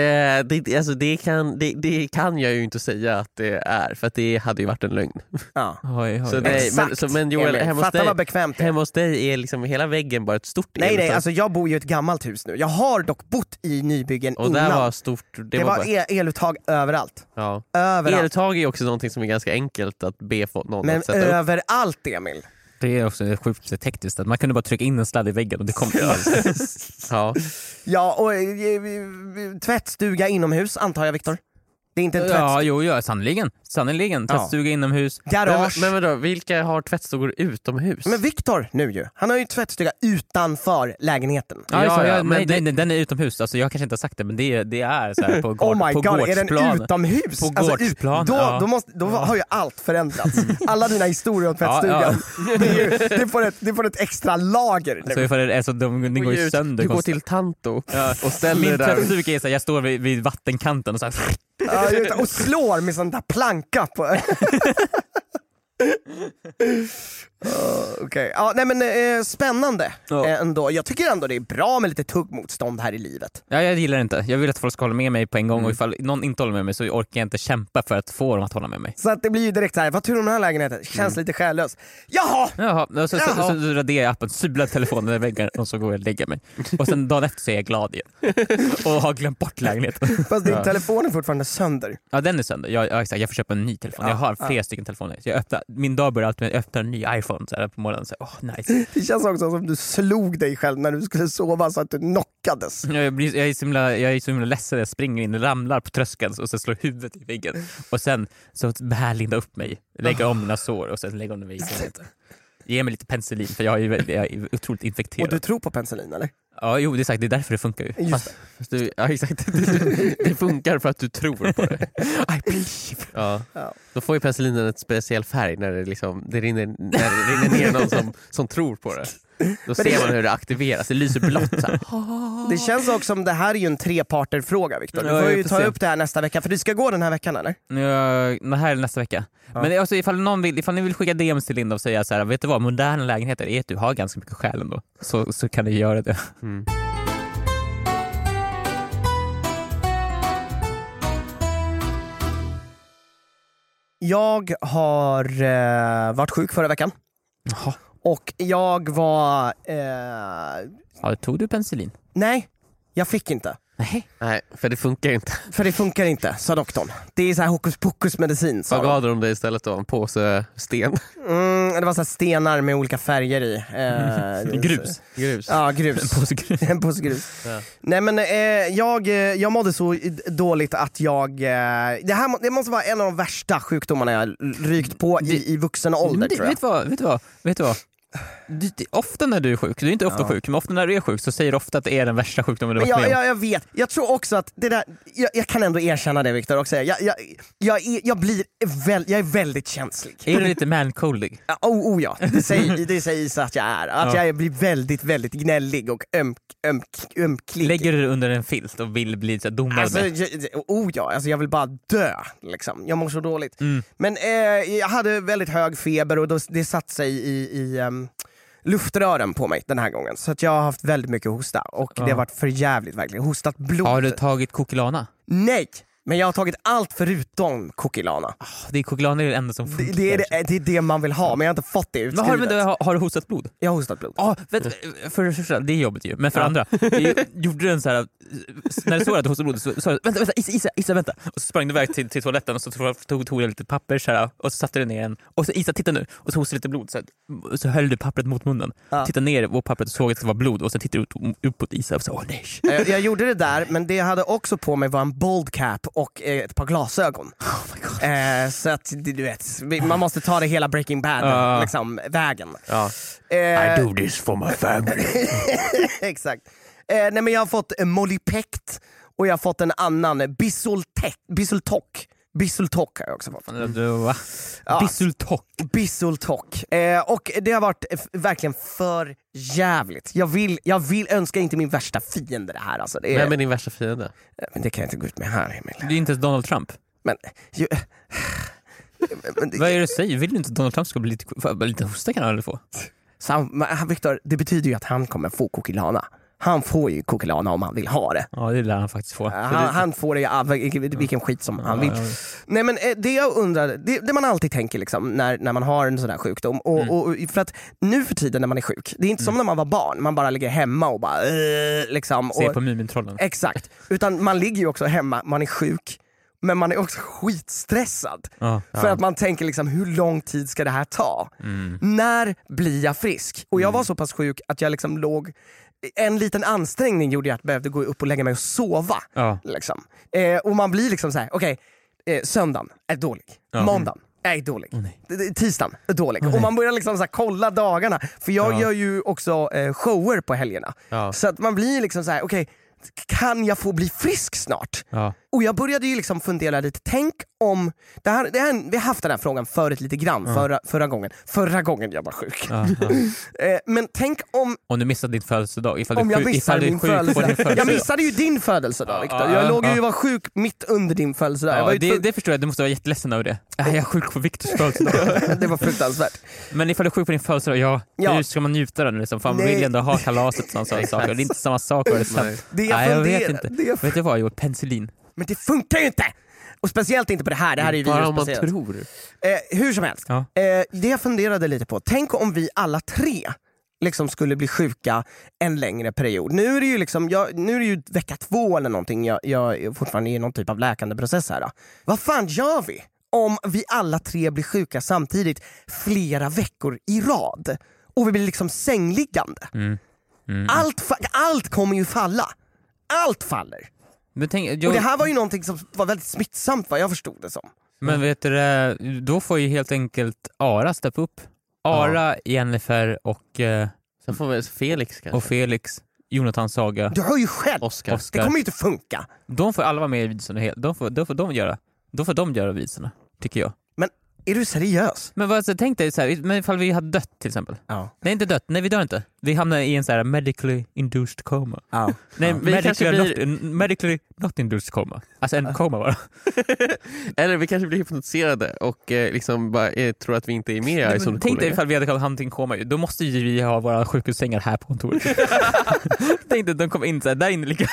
Det kan jag ju inte säga att det är, för att det hade ju varit en lögn. Ja. Men Joel, hemma hos dig är liksom hela väggen bara ett stort eluttag. Nej, alltså jag bor ju i ett gammalt hus nu. Jag har dock bott i nybyggen och innan. Det var stort. Det var eluttag överallt. Ja. Överallt. Eluttag är också någonting som är ganska enkelt att be någon att sätta upp. Men överallt, Emil. Det är också sjukt tekniskt att man kunde bara trycka in en sladd i väggen och det kom el. Ja, och tvättstuga inomhus antar jag, Viktor. Det är inte en tvättstuga. Ja, sannoliken. Tvättstuga inomhus. Garage. Men vadå, vilka har tvättstugor utomhus? Men Viktor nu ju. Han har ju tvättstuga utanför lägenheten. Nej, den är utomhus. Alltså, jag kanske inte har sagt det, men det är så här på gårdsplan. Oh my god, är den utomhus? På gårdsplan. Då har ju allt förändrats. Alla dina historier om tvättstugan. Det får ett extra lager nu. Det går ju sönder. Du går till Tanto och ställer min där. Min tvättstuga är så här, jag står vid vattenkanten och så här, och slår med sån där planka på. Okej. Ja, nej men spännande ändå. Jag tycker ändå det är bra med lite tuggmotstånd här i livet. Ja, jag gillar det inte. Jag vill att folk ska hålla med mig på en gång och ifall någon inte håller med mig så orkar jag inte kämpa för att få dem att hålla med mig. Så att det blir ju direkt så här, vad tror du om den här lägenheten? Känns lite själlös. Jaha. Så raderar jag appen, sublar telefonen i väggen och så går jag och lägger mig. Och sen dagen efter så är jag glad igen. Och har glömt bort lägenheten. Fast din telefon är fortfarande sönder. Ja, den är sönder. Jag får köpa en ny telefon. Jag har flera stycken telefoner. Min dag börjar alltid med att öppna en ny iPhone så här på morgonen. Så, nice. Det känns också som du slog dig själv när du skulle sova så att du knockades. Jag är så himla ledsen. Jag springer in, ramlar på tröskeln och så slår huvudet i väggen. Och sen så bär Linda upp mig, lägger om mina sår och sen lägger hon mig i sängen. Ge mig lite penicillin för jag är otroligt infekterad. Och du tror på penicillin eller? Ja, jo, det är sagt, det är därför det funkar ju. Just det. Ja, exakt. Det funkar för att du tror på det. I believe. Ja. Då får ju penicillinen ett speciell färg när det rinner ner någon som tror på det. Då ser man hur det aktiveras. Det lyser blått så här. Det känns också som det här är ju en treparterfråga, Viktor. Du får ju ta upp det här nästa vecka, för det ska gå den här veckan eller? Ja, det här är nästa vecka. Ja. Men alltså, ifall ni vill skicka DMs till Linda och säga så här, vet du vad, moderna lägenheter är att du har ganska mycket skäl ändå. Så kan ni göra det. Mm. Jag har varit sjuk förra veckan. Jaha. Och jag var... Ja, tog du penicillin? Nej, jag fick inte. Nej, för det funkar inte. För det funkar inte, sa doktorn. Det är så här hokus pokus medicin. Vad gav de dig istället då? En påse sten? Det var så här stenar med olika färger i. Grus. Ja, grus. En påse grus. Ja. Nej men jag mådde så dåligt att det måste vara en av de värsta sjukdomarna jag rykt på i vuxen ålder, tror jag. Vet du vad? Ofta när du är sjuk, du är inte ofta sjuk, men ofta när du är sjuk så säger du ofta att det är den värsta sjukdomen du har varit med om. Jag vet, jag tror också att det där, jag kan ändå erkänna det, Viktor, och säga jag är väldigt känslig. Är du lite mancoldig? Ja, det säger Isa att jag är. Att jag blir väldigt, väldigt gnällig och ömklig. Lägger du under en filt och vill bli så domad alltså jag vill bara dö liksom. Jag mår så dåligt. Men jag hade väldigt hög feber och det satt sig i luftrören på mig den här gången. Så att jag har haft väldigt mycket hosta. Och det har varit för jävligt verkligen. Hostat blod. Har du tagit Kokilana? Nej! Men jag har tagit allt förutom Kokilana. Kokilana är det enda som funkar. Det är det man vill ha, men jag har inte fått det utskrivet. Har du hostat blod? Jag har hostat blod. För det första, det är jobbigt ju. Men för andra, gjorde du en så här, när du såg att du hostade blod så sa du, vänta, Isa, vänta. Och så sprang du iväg till toaletten och så tog du lite papper så här, och så satte du ner en. Och så Isa, titta nu. Och så hostade lite blod. Så höll du pappret mot munnen. Titta ner på pappret och såg att det var blod. Och sen tittade du upp på Isa och så, nej. Jag gjorde det där, men det jag hade också på mig var en bold cap och ett par glasögon. Oh my God. Så att du vet, man måste ta det hela Breaking Bad liksom, vägen. I do this for my family. Exakt. Nej, men jag har fått Molipect och jag har fått en annan Bisultok har jag också fått. Bisultok. Och det har varit verkligen för jävligt. Jag vill önska inte min värsta fiende det här. Alltså, vem är din värsta fiende? Men det kan jag inte gå ut med här, Emil. Det är inte Donald Trump. Men vad är det du säger? Vill du inte att Donald Trump ska bli lite hosta, kan han aldrig få? Victor, det betyder ju att han kommer få Kokilana. Han får ju Kokilana om han vill ha det. Ja, det lär han faktiskt få. Han får det vilken skit som han vill. Nej, men det jag undrar, det man alltid tänker liksom, när man har en sån där sjukdom. Och för att nu för tiden när man är sjuk, det är inte som när man var barn. Man bara ligger hemma och bara liksom. Se på Mumintrollen. Exakt. Utan man ligger ju också hemma, man är sjuk. Men man är också skitstressad. För att man tänker liksom, hur lång tid ska det här ta? När blir jag frisk? Och jag var så pass sjuk att jag liksom låg... En liten ansträngning gjorde jag att jag behövde gå upp och lägga mig och sova. Liksom. Och man blir liksom så här: okej, söndagen är dålig. Måndagen är dålig. Tisdagen är dålig. Och man börjar liksom så här kolla dagarna. För jag gör ju också shower på helgerna. Så att man blir liksom så här: okej, kan jag få bli frisk snart? Och jag började ju liksom fundera lite. Tänk om vi har haft den här frågan förut lite grann förra gången jag var sjuk. Men tänk om du missade din födelsedag. Om jag missade min födelsedag. Jag missade ju din födelsedag, Victor. Jag låg ju var sjuk mitt under din födelsedag. Det förstår jag, du måste vara jätteledsen över det. Jag är sjuk på Viktors födelsedag. Det var fruktansvärt. Men ifall du är sjuk på din födelsedag, hur ska man njuta den liksom? Fan, man vill ändå ha kalaset och sådana saker. Det är inte samma sak. Jag vet inte. Vet du vad jag gjort? Penicillin. Men det funkar ju inte! Och speciellt inte på det här. Det här är ju virusbaserat. Bara om man tror. Hur som helst. Det jag funderade lite på. Tänk om vi alla tre liksom skulle bli sjuka en längre period. Nu är det ju liksom, nu är det ju vecka 2 eller någonting. Jag är fortfarande i någon typ av läkande process här. Vad fan gör vi om vi alla tre blir sjuka samtidigt flera veckor i rad? Och vi blir liksom sängliggande. Allt kommer ju falla. Allt faller. Men och det här var ju någonting som var väldigt smittsamt, vad jag förstod det som. Men vet du, då får ju helt enkelt Ara steppa upp. Ara, Jennifer och... Sen får vi Felix kanske. Och Felix, Jonathan Saga. Du hör ju själv. Oscar. Det kommer ju inte funka. De får alla vara med i videorna. Då får de göra videorna, tycker jag. Men är du seriös? Men vad tänk dig så här, men ifall vi hade dött till exempel. Ja. Nej, inte dött. Nej, vi dör inte. Vi hamnar i en så här medically induced coma. Ja. Nej, medically not induced coma. Alltså en koma bara. Eller vi kanske blir hypnotiserade och liksom bara tror att vi inte är med i tänk dig ifall vi hade hamnat i en koma. Då måste ju vi ha våra sjukhussängar här på kontoret. Tänk dig att de kommer in så här, där inne ligger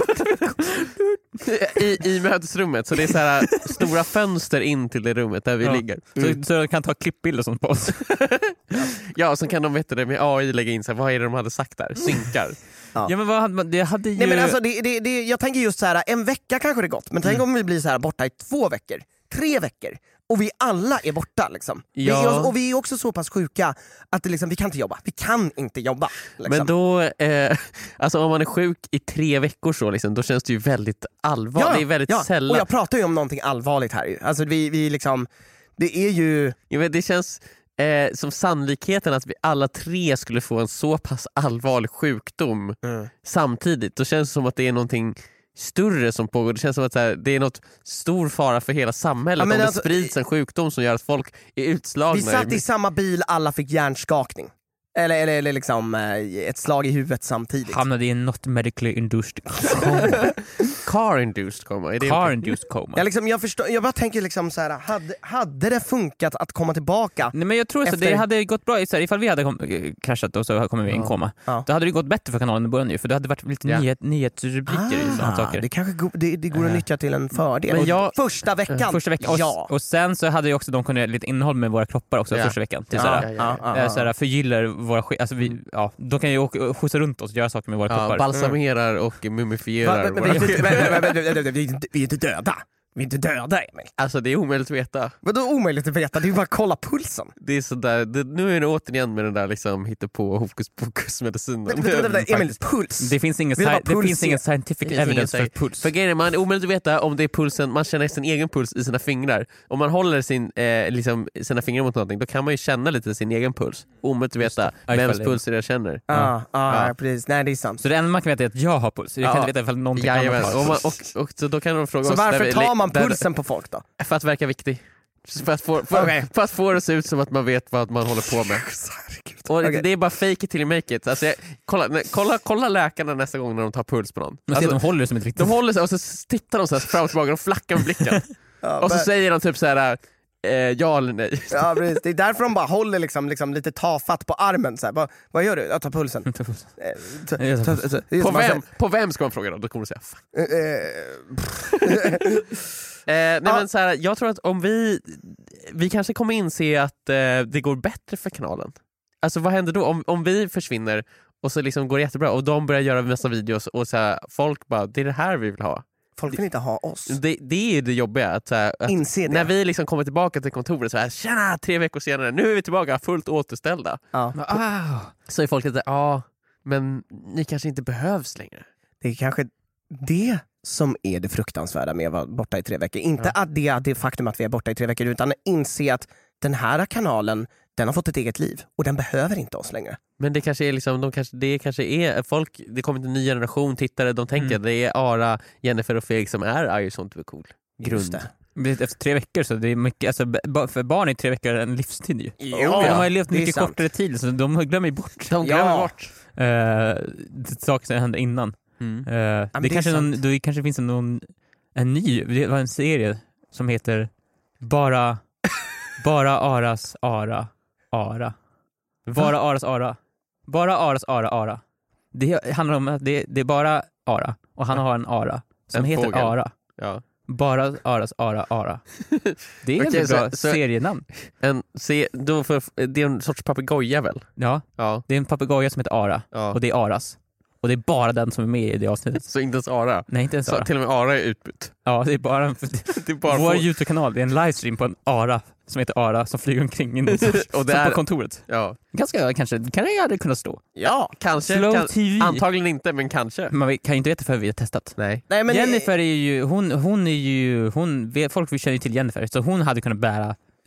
i mötesrummet, så det är så här stora fönster in till det rummet där vi ligger. Så de kan ta klippbilder och sånt på oss. Ja, så kan de veta det med AI lägga in så här, vad är det de hade sagt där? Synkar. Ja, men vad hade man, det hade ju... Nej, men alltså, jag tänker just så här, en vecka kanske det gått, men tänk om vi blir så här borta i 2 veckor, 3 veckor och vi alla är borta liksom. Ja. Och vi är också så pass sjuka att det, liksom, vi kan inte jobba liksom. Men då alltså om man är sjuk i 3 veckor så liksom, då känns det ju väldigt allvarligt. Det är väldigt sällan. Och jag pratar ju om någonting allvarligt här ju. Alltså vi liksom, det är ju... Ja, men det känns som sannolikheten att vi alla 3 skulle få en så pass allvarlig sjukdom samtidigt. Då känns det som att det är någonting större som pågår. Det känns som att så här, det är något stor fara för hela samhället om det sprids en sjukdom som gör att folk är utslagna. Vi satt i samma bil, alla fick hjärnskakning. Eller liksom ett slag i huvudet samtidigt. Hamnade i en not medically induced car-induced coma. Car-induced coma. Jag bara tänker liksom så här, hade det funkat att komma tillbaka? Nej, men jag tror att det hade gått bra så här, ifall vi hade kraschat och så kommer vi i en koma. Då hade det gått bättre för kanalen i början ju, för det hade varit lite nyhetsrubriker i sådana saker. Det kanske det går att nyttja till en fördel. Men första veckan. Och sen så hade ju också de kunnat lite innehåll med våra kroppar också första veckan till såhär förgyller våra alltså de kan ju skjutsa runt oss och göra saker med våra kroppar. Balsamerar och mumifierar. Vi är inte döda. Vi är inte döda, Emil. Alltså det är omöjligt att veta. Vadå omöjligt att veta? Det är ju bara att kolla pulsen. Det är sådär, nu är det återigen med den där liksom hittepå hokus pokus medicinen. Emil, puls. Det finns ingen scientific evidence för puls. För grejen är, man är omöjligt att veta om det är pulsen, man känner sin egen puls i sina fingrar. Om man håller sina fingrar mot någonting, då kan man ju känna lite sin egen puls. Omöjligt att veta vems puls det jag känner. Precis. Nej, det är sant. Så det enda man kan veta är att jag har puls. Jag kan inte veta ifall någonting annat har. Och så då kan de fråga så oss. Så varför tar man pulsen på folk då? För att verka viktig. För att få det att se ut som att man vet vad man håller på med. Och det är bara fake it till you make it. Alltså, kolla läkarna nästa gång när de tar puls på någon. Alltså, de håller det som ett riktigt. De håller sig och så tittar de så här fram och tillbaka och flackar med blicken. Och så säger de typ så här ja eller nej. Ja, precis. Det är därför de bara håller liksom lite tafatt på armen så här. Vad gör du? Jag tar pulsen. På vem ska man fråga då? Då kommer du säga men så här, jag tror att om vi kanske kommer inse att det går bättre för kanalen. Alltså vad händer då om vi försvinner och så liksom går det jättebra och de börjar göra massa videos och så här, folk bara, det är det här vi vill ha. Folk vill inte ha oss. Det är ju det jobbiga att inse det. När vi liksom kommer tillbaka till kontoret så här, tjena, 3 veckor senare, nu är vi tillbaka fullt återställda. Så är folk lite, men ni kanske inte behövs längre. Det är kanske det som är det fruktansvärda med att vara borta i 3 veckor. Inte att det faktum att vi är borta i 3 veckor, utan inse att den här kanalen, den har fått ett eget liv och den behöver inte oss längre. Men det kanske är liksom, det kanske är folk, det kommer till en ny generation tittare, de tänker att det är Ara, Jennifer och Felix som är I Just Want To Be Cool. Grund. Efter 3 veckor så det är mycket, alltså, för barn är 3 veckor en livstid ju. De har ju levt mycket kortare tid så de glömmer bort. Saker som hände innan. Det kanske finns en ny, det var en serie som heter Bara Aras Ara. Bara Aras Ara. Bara Aras Ara. Det handlar om att det är bara Ara och han har en Ara som heter fågel. Ara. Ja. Bara Aras Ara. Det är ett bra serienamn. Det är en sorts papegoja väl? Ja. Det är en papegoja som heter Ara och det är Aras. Och det är bara den som är med i det avsnittet. Så inte ens Ara? Nej, inte ens Ara. Så till och med Ara är utbytt? Ja, det är bara vår YouTube-kanal. Det är en livestream på en Ara som heter Ara som flyger omkring in och det är på kontoret. Ja. Kanske hade kunnat stå. Ja, kanske. TV. Antagligen inte, men kanske. Man kan ju inte veta för vi har testat. Nej, men Jennifer är ju, hon är ju, folk vi känner ju till Jennifer, så hon hade kunnat bära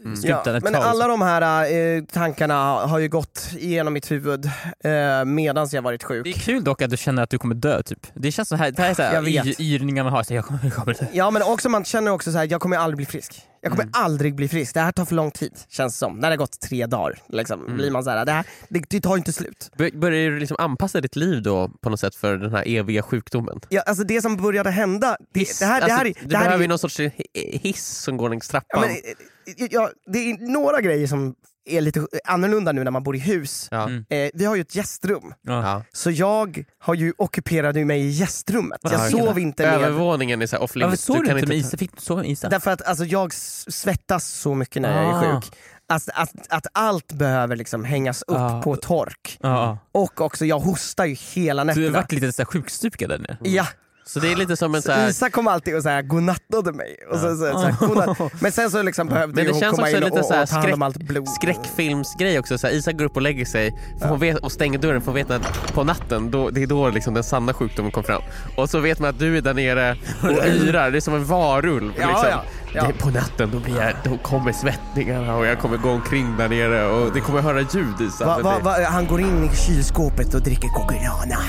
Men alla de här tankarna har ju gått igenom mitt huvud medan jag varit sjuk. Det är kul dock att du känner att du kommer dö typ. Det känns så här, det här är så här yrningar man har, så jag kommer dö. Ja, men också man känner också så här, jag kommer aldrig bli frisk. Jag kommer aldrig bli frisk. Det här tar för lång tid, känns det som. När det har gått 3 dagar liksom, blir man så här, det tar inte slut. Börjar du liksom anpassa ditt liv då på något sätt för den här eviga sjukdomen? Ja, alltså det som började hända, du behöver ju någon sorts hiss som går längs trappan. Det är några grejer som är lite annorlunda nu när man bor i hus. Vi har ju ett gästrum. Så jag har ju ockuperat mig i gästrummet. Jag sov inte med. Övervåningen är så här off limits. Varför sov du inte med Isa? Fick du sova med Isa? Därför att alltså, jag svettas så mycket när jag är sjuk. Att allt behöver liksom hängas upp på tork. Och också, jag hostar ju hela nätterna. Du har varit lite så här sjukstukad där nu. Ja. Så det är lite som en så här... Isa kom alltid och så här godnattade mig och men sen så liksom behövde hon komma in och ta hand om allt blod. Skräckfilmsgrej också, så här, Isa går upp och lägger sig för hon vet, och stänger dörren för hon vet att på natten det är då liksom den sanna sjukdomen kom fram. Och så vet man att du är där nere och yrar, det är som en varulv liksom. Ja. På natten då kommer svettningarna och jag kommer gå omkring där nere och det kommer höra ljud i han går in i kylskåpet och dricker Coca-Cola.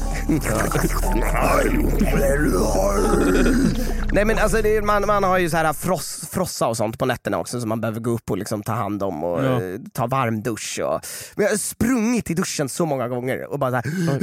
Nej men alltså man har ju så här frossa och sånt på nätterna också som man behöver gå upp och liksom ta hand om och ta varm dusch men jag har sprungit i duschen så många gånger och bara så här.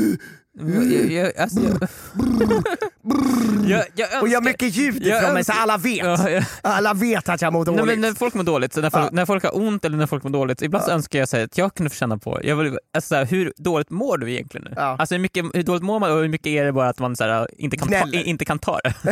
Och jag mycket ljud ifrån mig så alla vet. Alla vet att jag mår dåligt. Men när folk mår dåligt, när folk har ont eller när folk mår dåligt, ibland så önskar jag säga att jag kunde få känna på. Alltså, hur dåligt mår du egentligen nu? Alltså hur dåligt mår man och hur mycket är det bara att man så här, inte kan ta det?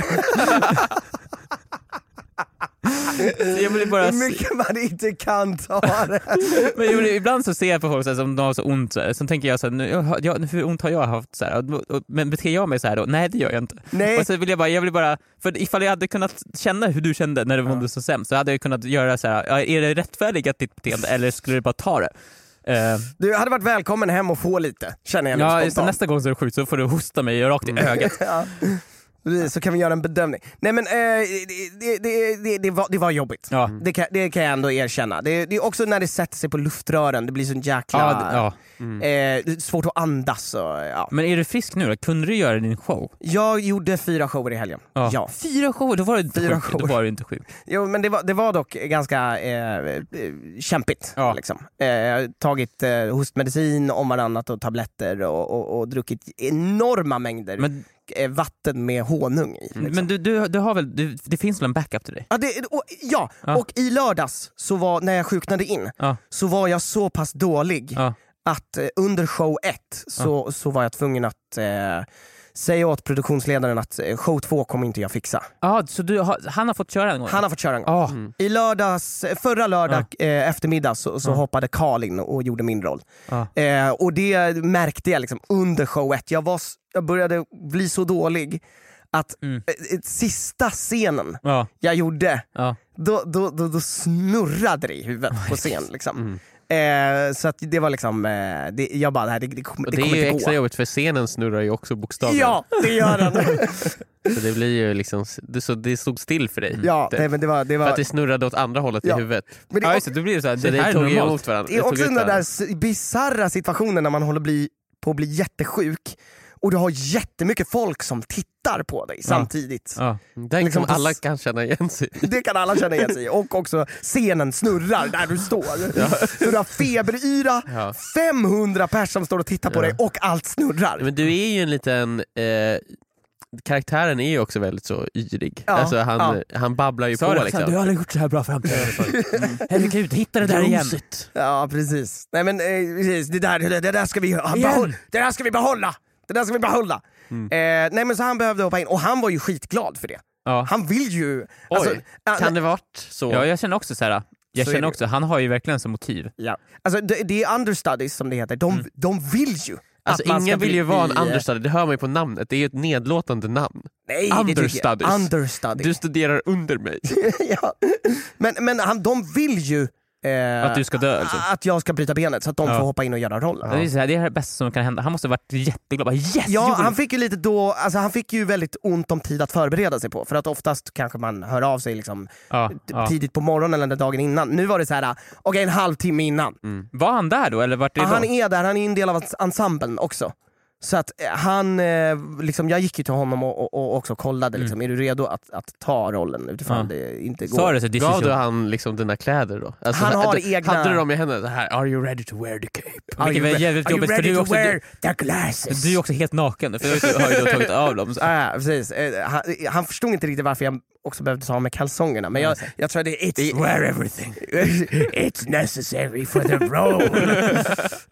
Jag vill bara hur mycket man inte kan ta det. Men ibland så ser jag på folk så här, som de har så ont så här, så tänker jag så här, hur ont har jag haft så här, men beter jag mig så här då? Nej, det gör jag inte. Och så vill jag vill bara, för ifall jag hade kunnat känna hur du kände när det var så sämst, så hade jag kunnat göra så här, är det rättfärdigt ditt beteende eller skulle du bara ta det? Du hade varit välkommen hem och få lite, känner jag nu spontant. Så nästa gång så är det sjukt så får du hosta mig rakt i ögat. Så kan vi göra en bedömning. Nej men det var jobbigt. Det kan jag ändå erkänna. Det är också när det sätter sig på luftrören. Det blir så jäkla svårt att andas Men är du frisk nu då? Kunde du göra din show? Jag gjorde 4 shower i helgen. 4 shower? Då var du inte sjuk. Jo men det var dock ganska kämpigt liksom. Tagit hostmedicin om varannat och tabletter och druckit enorma mängder vatten med honung i. Liksom. Men du har väl, det finns väl en backup till dig? Och i lördags så var, när jag sjuknade in så var jag så pass dålig att under show 1 så var jag tvungen att säga åt produktionsledaren att show 2 kommer inte jag fixa. Så han har fått köra en gång? Han har fått köra en gång. I förra lördag eftermiddag så hoppade Carl in och gjorde min roll. Och det märkte jag liksom under show 1. Jag började bli så dålig att sista scenen jag gjorde då snurrade det i huvudet på scen liksom. Så att det var liksom jag bara det kommer ju inte extra gå. Jobbigt för scenen snurrar ju också bokstavligen. Ja, det gör den. Så det blir ju liksom det stod still för dig. Men det var för att det snurrade åt andra hållet i huvudet. Men då blir det så här, det tog ju emot varandra. Det är också den där bizarra situationen när man håller på att bli jättesjuk och du har jättemycket folk som tittar på dig samtidigt. Det liksom alla kan känna igen sig. Det kan alla känna igen sig. Och också scenen snurrar där du står. Så du har feberyra, 500 personer som står och tittar på dig och allt snurrar. Men du är ju en liten... karaktären är ju också väldigt så yrig. Alltså han babblar ju på liksom. Du har aldrig gjort så här bra framtid. Herregud, hitta det där igen. Ja, precis. Nej men precis, det där ska vi behålla. Det där ska vi behålla. Nej men så han behövde hoppa in och han var ju skitglad för det. Han vill ju kan det varit så? Ja, jag känner också så här. Han har ju verkligen som motiv. Ja. Alltså det är understudies som det heter. De vill ju. Alltså ingen vill ju vara en understudy, det hör man ju på namnet. Det är ju ett nedlåtande namn. Nej, understudies. Du studerar under mig. Men de vill ju att du ska dö liksom. Att jag ska bryta benet så att de får hoppa in och göra rollen. Det är det bästa som kan hända. Han måste ha varit jätteglad. Yes, ja, han fick ju lite då, alltså han fick ju väldigt ont om tid att förbereda sig på, för att oftast kanske man hör av sig liksom tidigt på morgonen eller dagen innan. Nu var det så här, okej, en halvtimme innan. Var han där då eller vart det då? Han är där, han är en del av ensemblen också. Så att han, liksom, jag gick ju till honom och också kollade liksom, är du redo att ta rollen utifrån det inte går? Gav du han liksom dina kläder då? Alltså, han har egna... Hade du dem i händerna? Are you ready to wear the cape? Are you ready to wear the glasses? Du är också helt naken för du har ju då tagit av dem. Precis. Han förstod inte riktigt varför jag också behövde ta av mig kalsongerna, men jag tror det är wear everything. It's necessary for the role.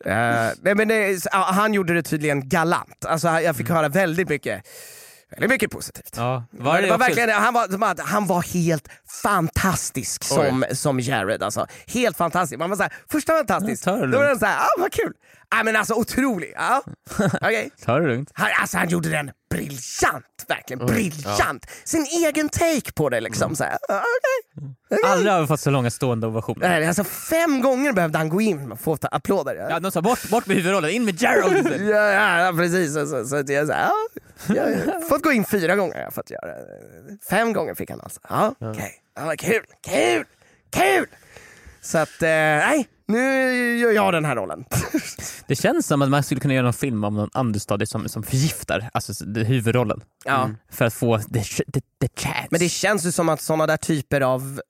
Han gjorde det tydligen galant. Alltså, jag fick höra väldigt mycket positivt. Ja, det var verkligen, han var helt fantastisk som Jared. Alltså. Helt fantastisk. Man var såhär, första fantastisk. Då var den såhär, vad kul. Men alltså otrolig. Ja. Okay. Ta det lugnt. Han gjorde den briljant. Verkligen briljant. Sin egen take på det liksom. Okay. Aldrig har fått så långa stående ovationer. Alltså 5 gånger behövde han gå in och få applåder. Ja, de sa bort med huvudrollen, in med Gerald. ja, precis. Så att jag har fått gå in 4 gånger. Jag har fått göra 5 gånger fick han alltså. Okej. Kul. Så att, nej. Nu gör jag den här rollen. Det känns som att man skulle kunna göra någon film om någon understudy som förgiftar alltså huvudrollen. Ja. För att få the chance. Men det känns ju som att sådana där typer av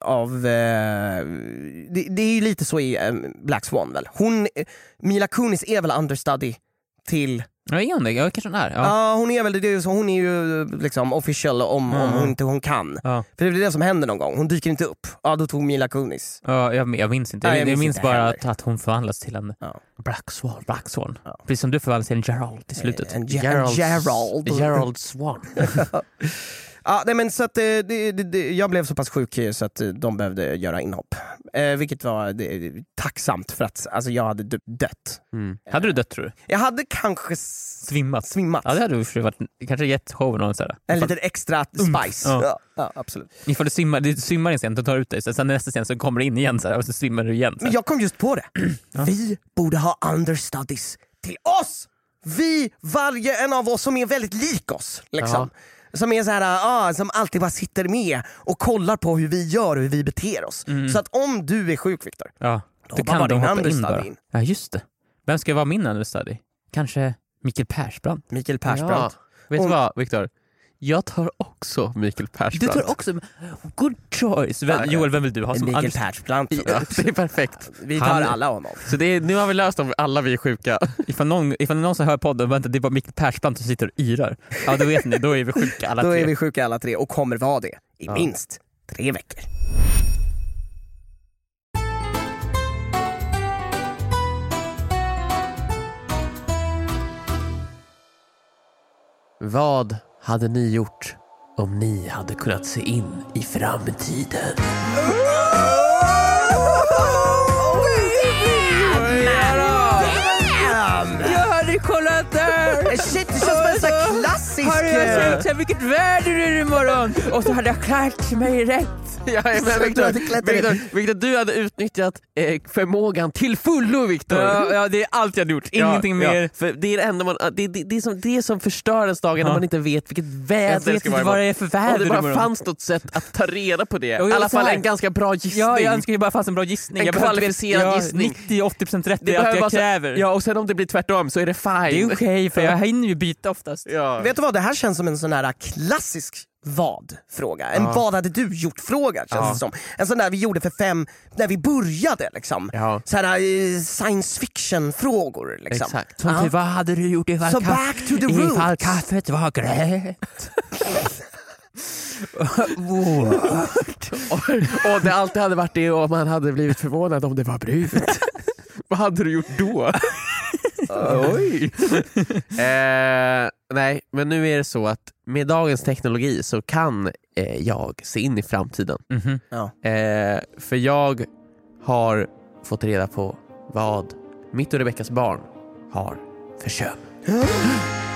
det är ju lite så i Black Swan väl. Mila Kunis är väl understudy till... Ja, kanske hon är. Ja, hon är väl det, så hon är ju liksom official om hon kan. Ja. För det är det som händer någon gång. Hon dyker inte upp. Ja, då tog Mila Kunis. Ja, jag minns inte. Jag minns bara att hon förvandlas till en Black Swan. Ja. Precis som du förvandlas till en Gerald till slutet. Gerald Swan. Ja, nej, men så att jag blev så pass sjuk så att de behövde göra inhopp. Vilket var tacksamt för att alltså, jag hade dött. Hade du dött tror du? Jag hade kanske svimmat. Ja, det hade du varit, kanske gett showen någon sådär. En liten extra spice. Ja, absolut. Ifall du svimmar en scen, du tar ut dig, sen nästa scen så kommer du in igen så här, och så svimmar du igen. Så men jag kom just på det. Vi borde ha understudies till oss. Varje en av oss som är väldigt lik oss liksom. Som är så här, som alltid bara sitter med och kollar på hur vi gör och hur vi beter oss. Så att om du är sjuk, Victor, då kan de hoppa in bara. Ja, just det. Vem ska vara min understudy? Kanske Mikael Persbrandt. Ja. Vet du vad, Victor? Jag tar också Mikael Persbrandt. Du tar också... Good choice. Joel, vem vill du ha som Mikael Persbrandt? Ja, det är perfekt. Vi tar alla honom. Så nu har vi löst om alla vi är sjuka. Ifall någon som hör podden, vänta, det är bara Mikael Persbrandt som sitter och yrar. Ja, då vet ni, då är vi sjuka alla tre. Då är vi sjuka alla tre och kommer vara det i minst 3 veckor. Vad hade ni gjort om ni hade kunnat se in i framtiden? Jag hade kollat där! Shit, det känns som en sån här klassisk... Har jag sett vilket väder det är imorgon? Och så hade jag klart mig rätt. Ja, men Victor, du hade utnyttjat förmågan till fullo, Victor. Ja, det är allt jag hade gjort. Ingenting mer. För det är det enda det som förstör ens dagar när man inte vet vilket väder det ska vara. Jag vet inte vad det är för väder. Och det bara fanns något sätt att ta reda på det. I alla fall en ganska bra gissning. Ja, jag önskar ju bara fanns en bra gissning. En kvalificerad gissning. 90-80% rätt är allt jag kräver. Ja, och sen om det blir tvärtom så är det fine. Det är okej, för jag hinner ju byta oftast. Ja. Vet du vad, det här känns som en sån här klassisk vad-fråga. En vad hade du gjort-fråga känns det som. En sån där vi gjorde för 5 när vi började liksom. Så här science fiction-frågor liksom. Exakt. Vad hade du gjort ifall kaffet var grönt? Och det alltid hade varit det om man hade blivit förvånad om det var brunt. Vad hade du gjort då? Oj. Nej, men nu är det så att med dagens teknologi så kan jag se in i framtiden. För jag har fått reda på vad mitt och Rebeckas barn har för kön.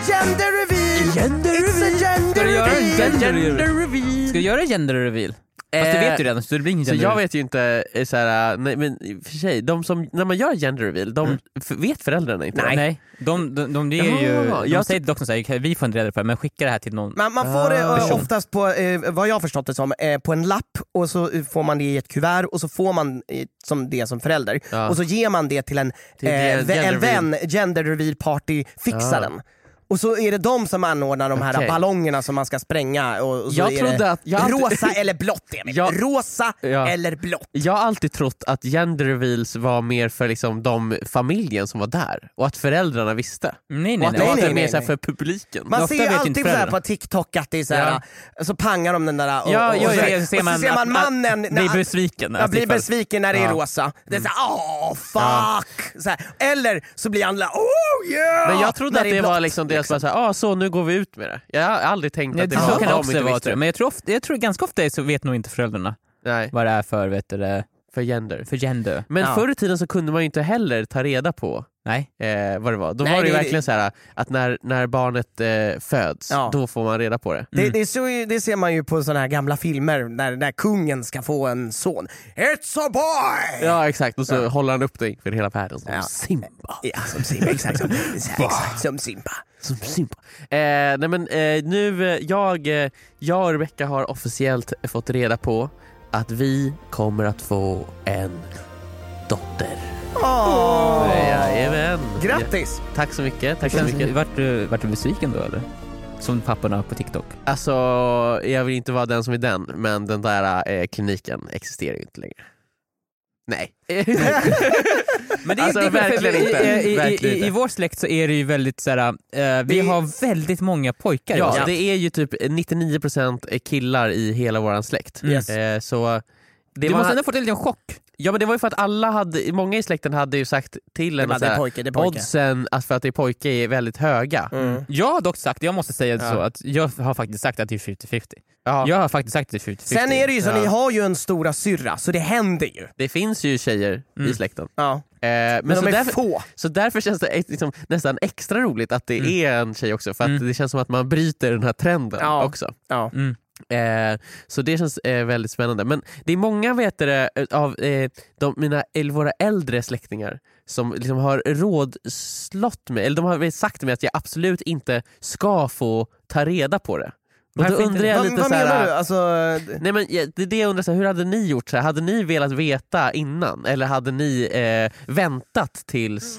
Gender reveal! Gender reveal! Ska du göra en gender reveal? Ska du göra gender reveal? Fast du vet ju redan, så det blir ingen så jag vet ju inte såhär, nej, men för sig, de som, när man gör gender reveal, vet föräldrarna inte. Nej. De det är ju, de säger till doktorn såhär, vi får inte reda på det, men skicka det här till någon. Man får det oftast på, vad jag har förstått det som, på en lapp, och så får man det i ett kuvert, och så får man som det som förälder, och så ger man det till en vän, gender reveal party fixaren. Och så är det de som anordnar de här ballongerna som man ska spränga, och så jag trodde att rosa eller blått, rosa eller blått. Jag har alltid trott att gender reveals var mer för liksom de familjen som var där, och att föräldrarna visste. Nej, och att det var mer så här för publiken. Man ser alltid så här på TikTok att det är så här, så pangar de den där och så ser man mannen blir besviken. Blir besviken när det är rosa. Det är så här, fuck. Så här. Eller så blir han Men jag trodde att det var liksom det som var så här, så nu går vi ut med det. Jag har aldrig tänkt att det var kan också vara, men jag tror ganska ofta så vet nog inte föräldrarna vad det är för, för gender. Men förr i tiden så kunde man ju inte heller ta reda på vad det var. Då var det ju verkligen så här att när barnet föds, då får man reda på det. Det ser man ju på såna här gamla filmer när kungen ska få en son. It's a boy! Ja, exakt. Och så håller han upp det för hela världen som Simba. Ja, som Simba. Exakt som Simba. Som Simba. Nej men nu, jag och Rebecca har officiellt fått reda på att vi kommer att få en dotter. Jajamän. Grattis! Tack så mycket. Tack så mycket. Vart du besviken då, eller? Som papporna på TikTok. Alltså, jag vill inte vara den som är den, men den där kliniken existerar ju inte längre. Nej. Men det, alltså, det verkligen inte. I vår släkt så är det ju väldigt såhär, vi har väldigt många pojkar. Ja, det är ju typ 99% killar i hela våran släkt. Yes. Så du måste ändå fått en liten chock. Ja, men det var ju för att många i släkten hade ju sagt till en att oddsen för att det är pojke är väldigt höga. Jag har dock sagt, jag måste säga så, att jag har faktiskt sagt att det är 50-50. Jag har faktiskt sagt att det är 50-50. Sen är det ju så, ni har ju en stora syrra, så det händer ju. Det finns ju tjejer i släkten. Men de är få. Så därför känns det liksom nästan extra roligt att det är en tjej också, för att det känns som att man bryter den här trenden också. Så det känns väldigt spännande. Men det är många av våra äldre släktingar som liksom har rådslått mig, eller de har sagt till mig att jag absolut inte ska få ta reda på det. Och då undrar jag lite vad menar du? Alltså... Nej, men det jag undrar, hur hade ni gjort? Hade ni velat veta innan? Eller hade ni väntat tills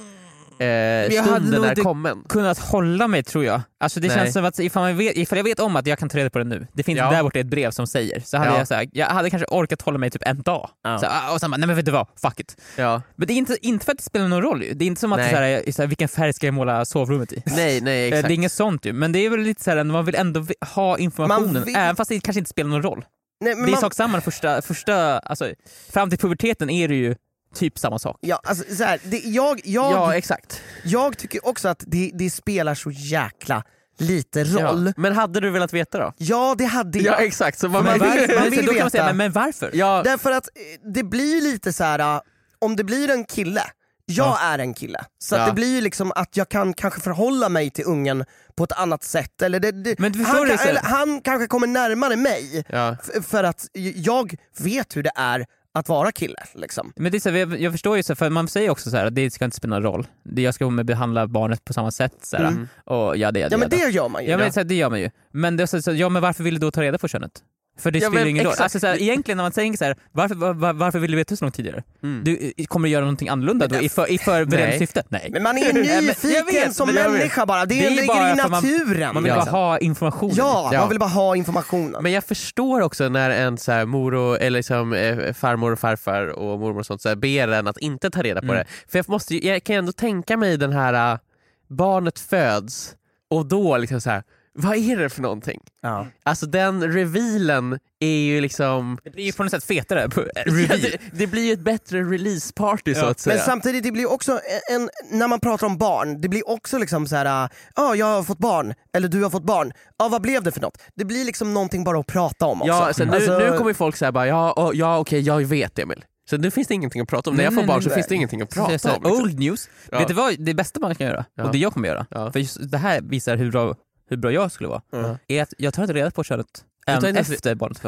stunden är kommen? Kunnat hålla mig, tror jag. Alltså det känns som att ifall jag vet om att jag kan ta reda på det nu, det finns där borta ett brev som säger, så hade jag hade kanske orkat hålla mig typ en dag. Och sen bara, nej men vet du vad, fuck it. Men det är inte för att det spelar någon roll. Det är inte som att så här, vilken färg ska jag måla sovrummet i. Nej, exakt. Det är inget sånt ju. Men det är väl lite så här, man vill ändå ha informationen, även fast det kanske inte spelar någon roll. Nej, men det är sak samma första alltså, fram till puberteten är det ju typ samma sak. Ja, alltså, så här, exakt. Jag tycker också att det spelar så jäkla lite roll. Men hade du velat veta då? Ja, det hade jag. Ja, exakt. Så man vill veta. Säga, men varför? Därför att det blir lite så här, om det blir en kille, jag är en kille, så att det blir liksom att jag kan kanske förhålla mig till ungen på ett annat sätt, eller han kanske kommer närmare mig för att jag vet hur det är att vara kille liksom. Men det är så, jag förstår ju så, för man säger också så här, det ska inte spela någon roll. Jag ska behandla barnet på samma sätt så här, och men det gör man ju. Ja, men det gör man ju. Men det är så, men varför vill du då ta reda på könet? För det spelar ingen roll. Alltså, så här, egentligen när man tänker så här, varför vill du veta så långt tidigare? Du kommer göra någonting annorlunda då i förberedande syfte? Nej. Men man är nyfiken som människa bara. Det ligger i naturen. Man vill bara ha informationen. Man vill bara ha informationen. Men jag förstår också när en så här mor eller liksom farmor och farfar och mormor och sånt så här, ber en att inte ta reda på det. För jag kan ändå tänka mig den här barnet föds och då liksom så här, vad är det för någonting? Alltså den revealen är ju liksom... Det blir ju på något sätt fetare. Det blir ju ett bättre release party så att säga. Men samtidigt, det blir också när man pratar om barn, det blir också liksom så här, jag har fått barn, eller du har fått barn. Vad blev det för något? Det blir liksom någonting bara att prata om också. Ja, så nu kommer folk säga bara, okej, jag vet, Emil. Så nu finns det ingenting att prata om. När jag får barn så finns det ingenting att prata om. Liksom. Old news. Vet du vad det bästa man kan göra? Och det jag kommer göra. För just det här visar hur bra jag skulle vara, är att jag tar inte reda på könet efter barnet föds.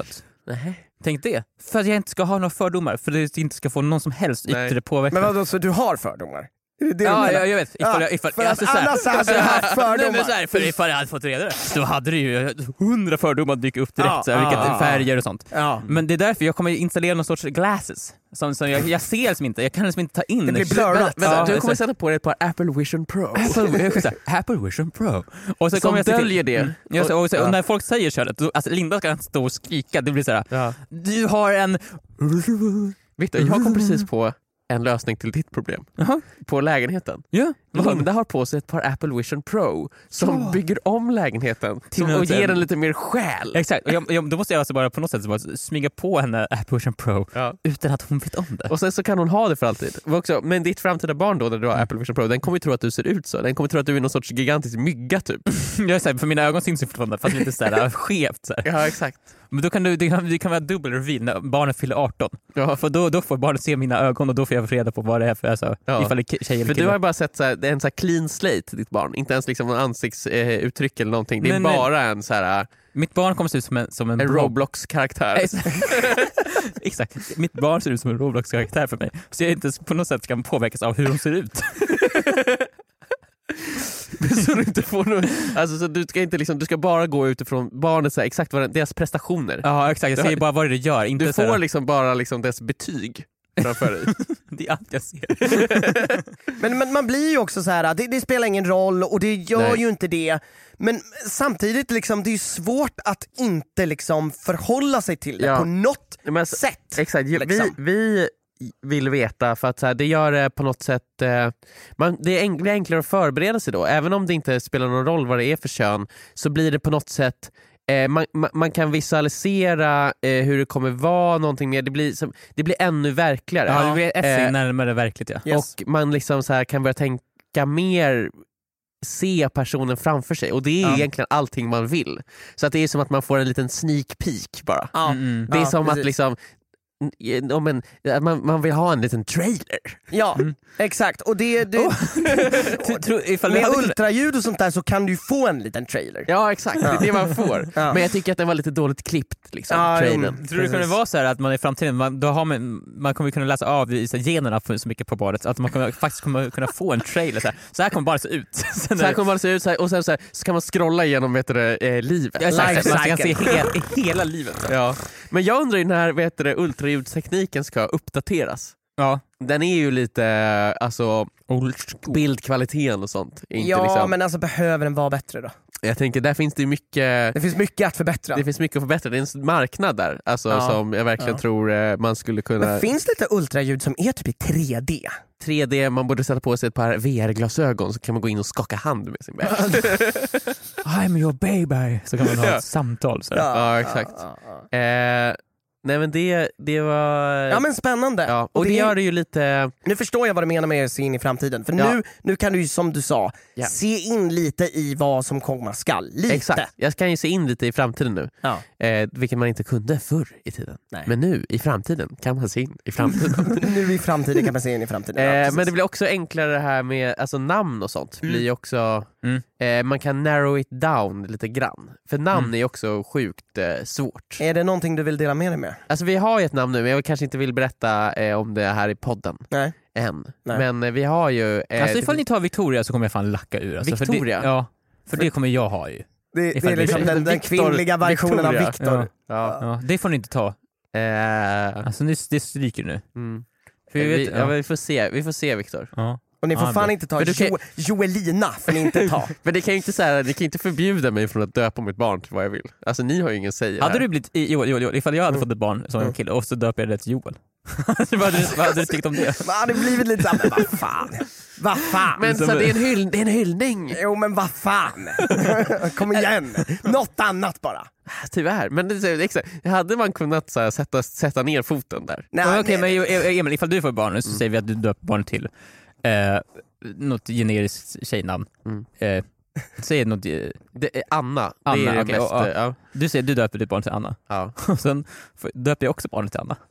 Nej. Tänk det. För att jag inte ska ha några fördomar. För att jag inte ska få någon som helst yttre påverkan. Men vadå, så du har fördomar? Ja, jag vet. Ifall annars hade du haft fördomar. Nej, men så här, för ifall jag hade fått reda det, då hade det ju 100 fördomar dyka upp direkt. Så här, vilka färger och sånt. Men det är därför jag kommer installera någon sorts glasses. Som jag ser som inte, jag kan liksom inte ta in. Det blir blurrat. Du kommer sätta på dig ett par Apple Vision Pro. Apple Vision Pro. Och så kommer jag döljer det. Och när folk säger könet, alltså Linda ska stå och skrika. Det blir så här. Du har en... Victor, jag kom precis på en lösning till ditt problem. På lägenheten. Linda har på sig ett par Apple Vision Pro som bygger om lägenheten och ger den lite mer själ. Exakt, då måste jag alltså bara på något sätt bara smyga på henne Apple Vision Pro utan att hon vet om det. Och sen så kan hon ha det för alltid. Men ditt framtida barn då, där du har Apple Vision Pro, den kommer ju tro att du ser ut så. Den kommer tro att du är någon sorts gigantisk mygga typ. Jag säger, för mina ögon syns ju fortfarande fast lite såhär skevt så här. Ja, exakt. Men då kan det kan vara dubbel reveal när barnet fyller 18. För då får barnet se mina ögon och då får jag reda på vad det är för ifall det är tjej eller kille. För du har bara sett såhär, det är en såhär clean slate ditt barn. Inte ens liksom en ansiktsuttryck eller någonting. Det är bara en såhär... Mitt barn kommer se ut som en Roblox-karaktär. Exakt. Mitt barn ser ut som en Roblox-karaktär för mig. Så jag inte på något sätt kan påverkas av hur de ser ut. Så du inte får någon, alltså, så du ska inte liksom, du ska bara gå utifrån barnet så här, exakt vad deras prestationer. Ja, exakt. Jag säger bara vad det gör. Inte du får liksom bara liksom dess betyg framför dig. Det är allt jag ser. Men man blir ju också så här, det spelar ingen roll och det gör ju inte det. Men samtidigt liksom, det är ju svårt att inte liksom förhålla sig till det på något sätt. Exakt. Liksom. Vi vill veta för att så här, det gör det på något sätt det blir enklare att förbereda sig då. Även om det inte spelar någon roll vad det är för kön, så blir det på något sätt man kan visualisera hur det kommer vara någonting mer. Det blir ännu verkligare. Ja, det blir ett närmare verkligt. Ja. Yes. Och man liksom så här kan börja tänka mer, se personen framför sig, och det är egentligen allting man vill. Så att det är som att man får en liten sneak peek bara. Det är som att liksom man vill ha en liten trailer. Ja, exakt. Och med ultraljud och sånt där så kan du ju få en liten trailer. Ja, exakt. Det är det man får. Men jag tycker att den var lite dåligt klippt liksom, trailern. Tror du det kunde vara så här att man i framtiden man kommer kunna läsa av i generna så mycket på badet att man faktiskt kommer kunna få en trailer så här kommer bara se ut. Så här kommer bara se ut och sen så kan man scrolla igenom livet. Man kan se hela livet. Ja. Men jag undrar ju när ultraljudtekniken ska uppdateras. Ja. Den är ju lite bildkvaliteten och sånt. Inte liksom... men alltså behöver den vara bättre då? Jag tänker, där finns det mycket... Det finns mycket att förbättra. Det finns mycket att förbättra. Det är en marknad där som jag verkligen tror man skulle kunna... Men finns det lite ultraljud som är typ i 3D? 3D, man borde sätta på sig ett par VR-glasögon så kan man gå in och skaka hand med sin bäst. I'm your baby. Så kan man ha ett samtal. Så. Ja, exakt. Nej, men det var... Ja, men spännande. Ja, och det gör det ju lite... Nu förstår jag vad du menar med att se in i framtiden. För nu kan du ju, som du sa, se in lite i vad som komma skall. Lite. Exakt. Jag kan ju se in lite i framtiden nu. Ja. Vilket man inte kunde förr i tiden. Nej. Men nu, i framtiden, kan man se in i framtiden. Nu i framtiden kan man se in i framtiden. Men det blir också enklare det här med namn och sånt. Blir också... man kan narrow it down lite grann. För namn är också sjukt svårt. Är det någonting du vill dela med dig med? Alltså vi har ju ett namn nu, men jag kanske inte vill berätta om det här i podden. Nej. Än. Nej. Men vi har ju... alltså ifall ni tar Victoria så kommer jag fan lacka ur. Alltså, Victoria? För det kommer jag ha ju. Det är liksom den kvinnliga versionen av Victor. Ja, det får ni inte ta. Alltså det stryker nu. Vi får se Victor. Ja. Och ni får fan inte ta Joelina, får ni inte ta. Men det kan ju inte ni kan inte förbjuda mig från att döpa mitt barn till vad jag vill. Alltså ni har ju ingen säg. Hade du blivit Joel, ifall jag hade fått ett barn som en kille och så döper jag det till Joel. Vad hade du tyckt om det? Man hade blivit lite såhär, vad fan. Men så det är en hyllning. Jo, men vad fan. Kom igen. Något annat bara. Tyvärr, men exakt. Hade man kunnat så här, sätta ner foten där? Nej, okej, men Emil, ifall du får barn så säger vi att du döper barnet till något generiskt tjejnamn. Säg något... det är Anna. Det är det bästa. Du säger du döper ditt barn till Anna. Ja. Och sen döper jag också barnet till Anna.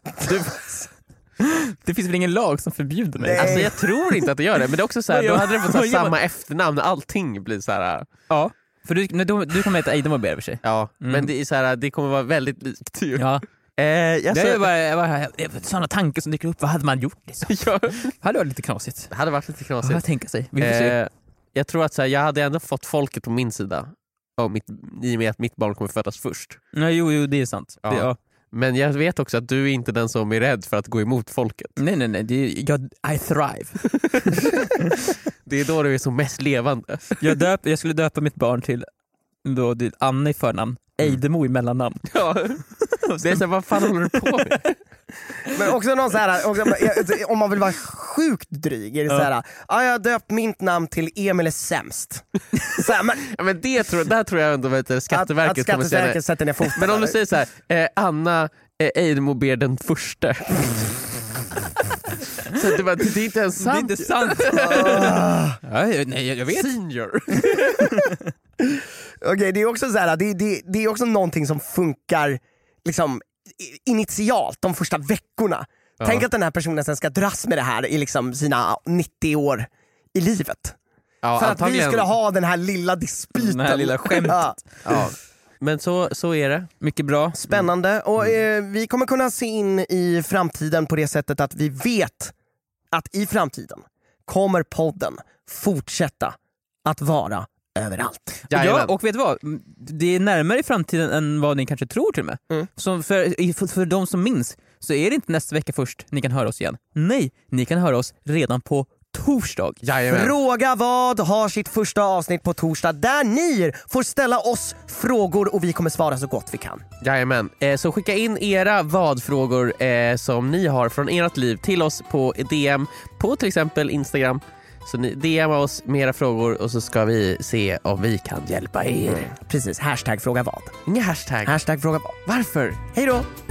Det finns väl ingen lag som förbjuder mig? Alltså jag tror inte att det gör det. Men det är också så här, då hade det fått samma efternamn. Allting blir så här. Ja. För du kommer heta Eidem och Berbersi. Ja, men det är så här, det kommer vara väldigt likt ju. Ja. Det är bara sådana tankar som dyker upp. Vad hade man gjort? Ja. Hade varit lite knasigt. Det hade varit lite knasigt. Vad tänker sig? Vi får se. Jag tror att så här, jag hade ändå fått folket på min sida i och med att mitt barn kommer födas först. Nej, jo, det är sant. Ja. Ja. Men jag vet också att du är inte den som är rädd för att gå emot folket. Nej. I thrive. Det är då du är som mest levande. Jag skulle döpa mitt barn till Anna i förnamn, Eidemo i mellannamn. Ja. Det är så, vad fan håller du på med? Men också någon så här, om man vill vara sjukt dryg är det så här, jag har döpt mitt namn till Emil är sämst. Så här, men där tror jag ändå att Skatteverket kommer säga sätter ner foten. Men om du säger så här, Anna Eidemo ber den första. Så det är inte ens sant. Det är inte sant. Nej, jag vet. Senior. Okej, det är också så här, det är också någonting som funkar liksom initialt de första veckorna. Ja. Tänk att den här personen sen ska dras med det här i liksom sina 90 år i livet. Ja, för att vi skulle ha den här lilla dispyten. Den här lilla skämtet. Ja. Men så är det. Mycket bra. Spännande. Och vi kommer kunna se in i framtiden på det sättet att vi vet att i framtiden kommer podden fortsätta att vara överallt. Ja, och vet du vad? Det är närmare i framtiden än vad ni kanske tror till och med. Så för de som minns så är det inte nästa vecka först ni kan höra oss igen. Nej, ni kan höra oss redan på torsdag. Jajamän. Fråga vad har sitt första avsnitt på torsdag där ni får ställa oss frågor och vi kommer svara så gott vi kan. Jajamän. Så skicka in era vad-frågor som ni har från ert liv till oss på DM på till exempel Instagram. Så ni DMar oss med era frågor och så ska vi se om vi kan hjälpa er. Precis, #fråga vad. Inga hashtag. #fråga vad. Varför? Hej då!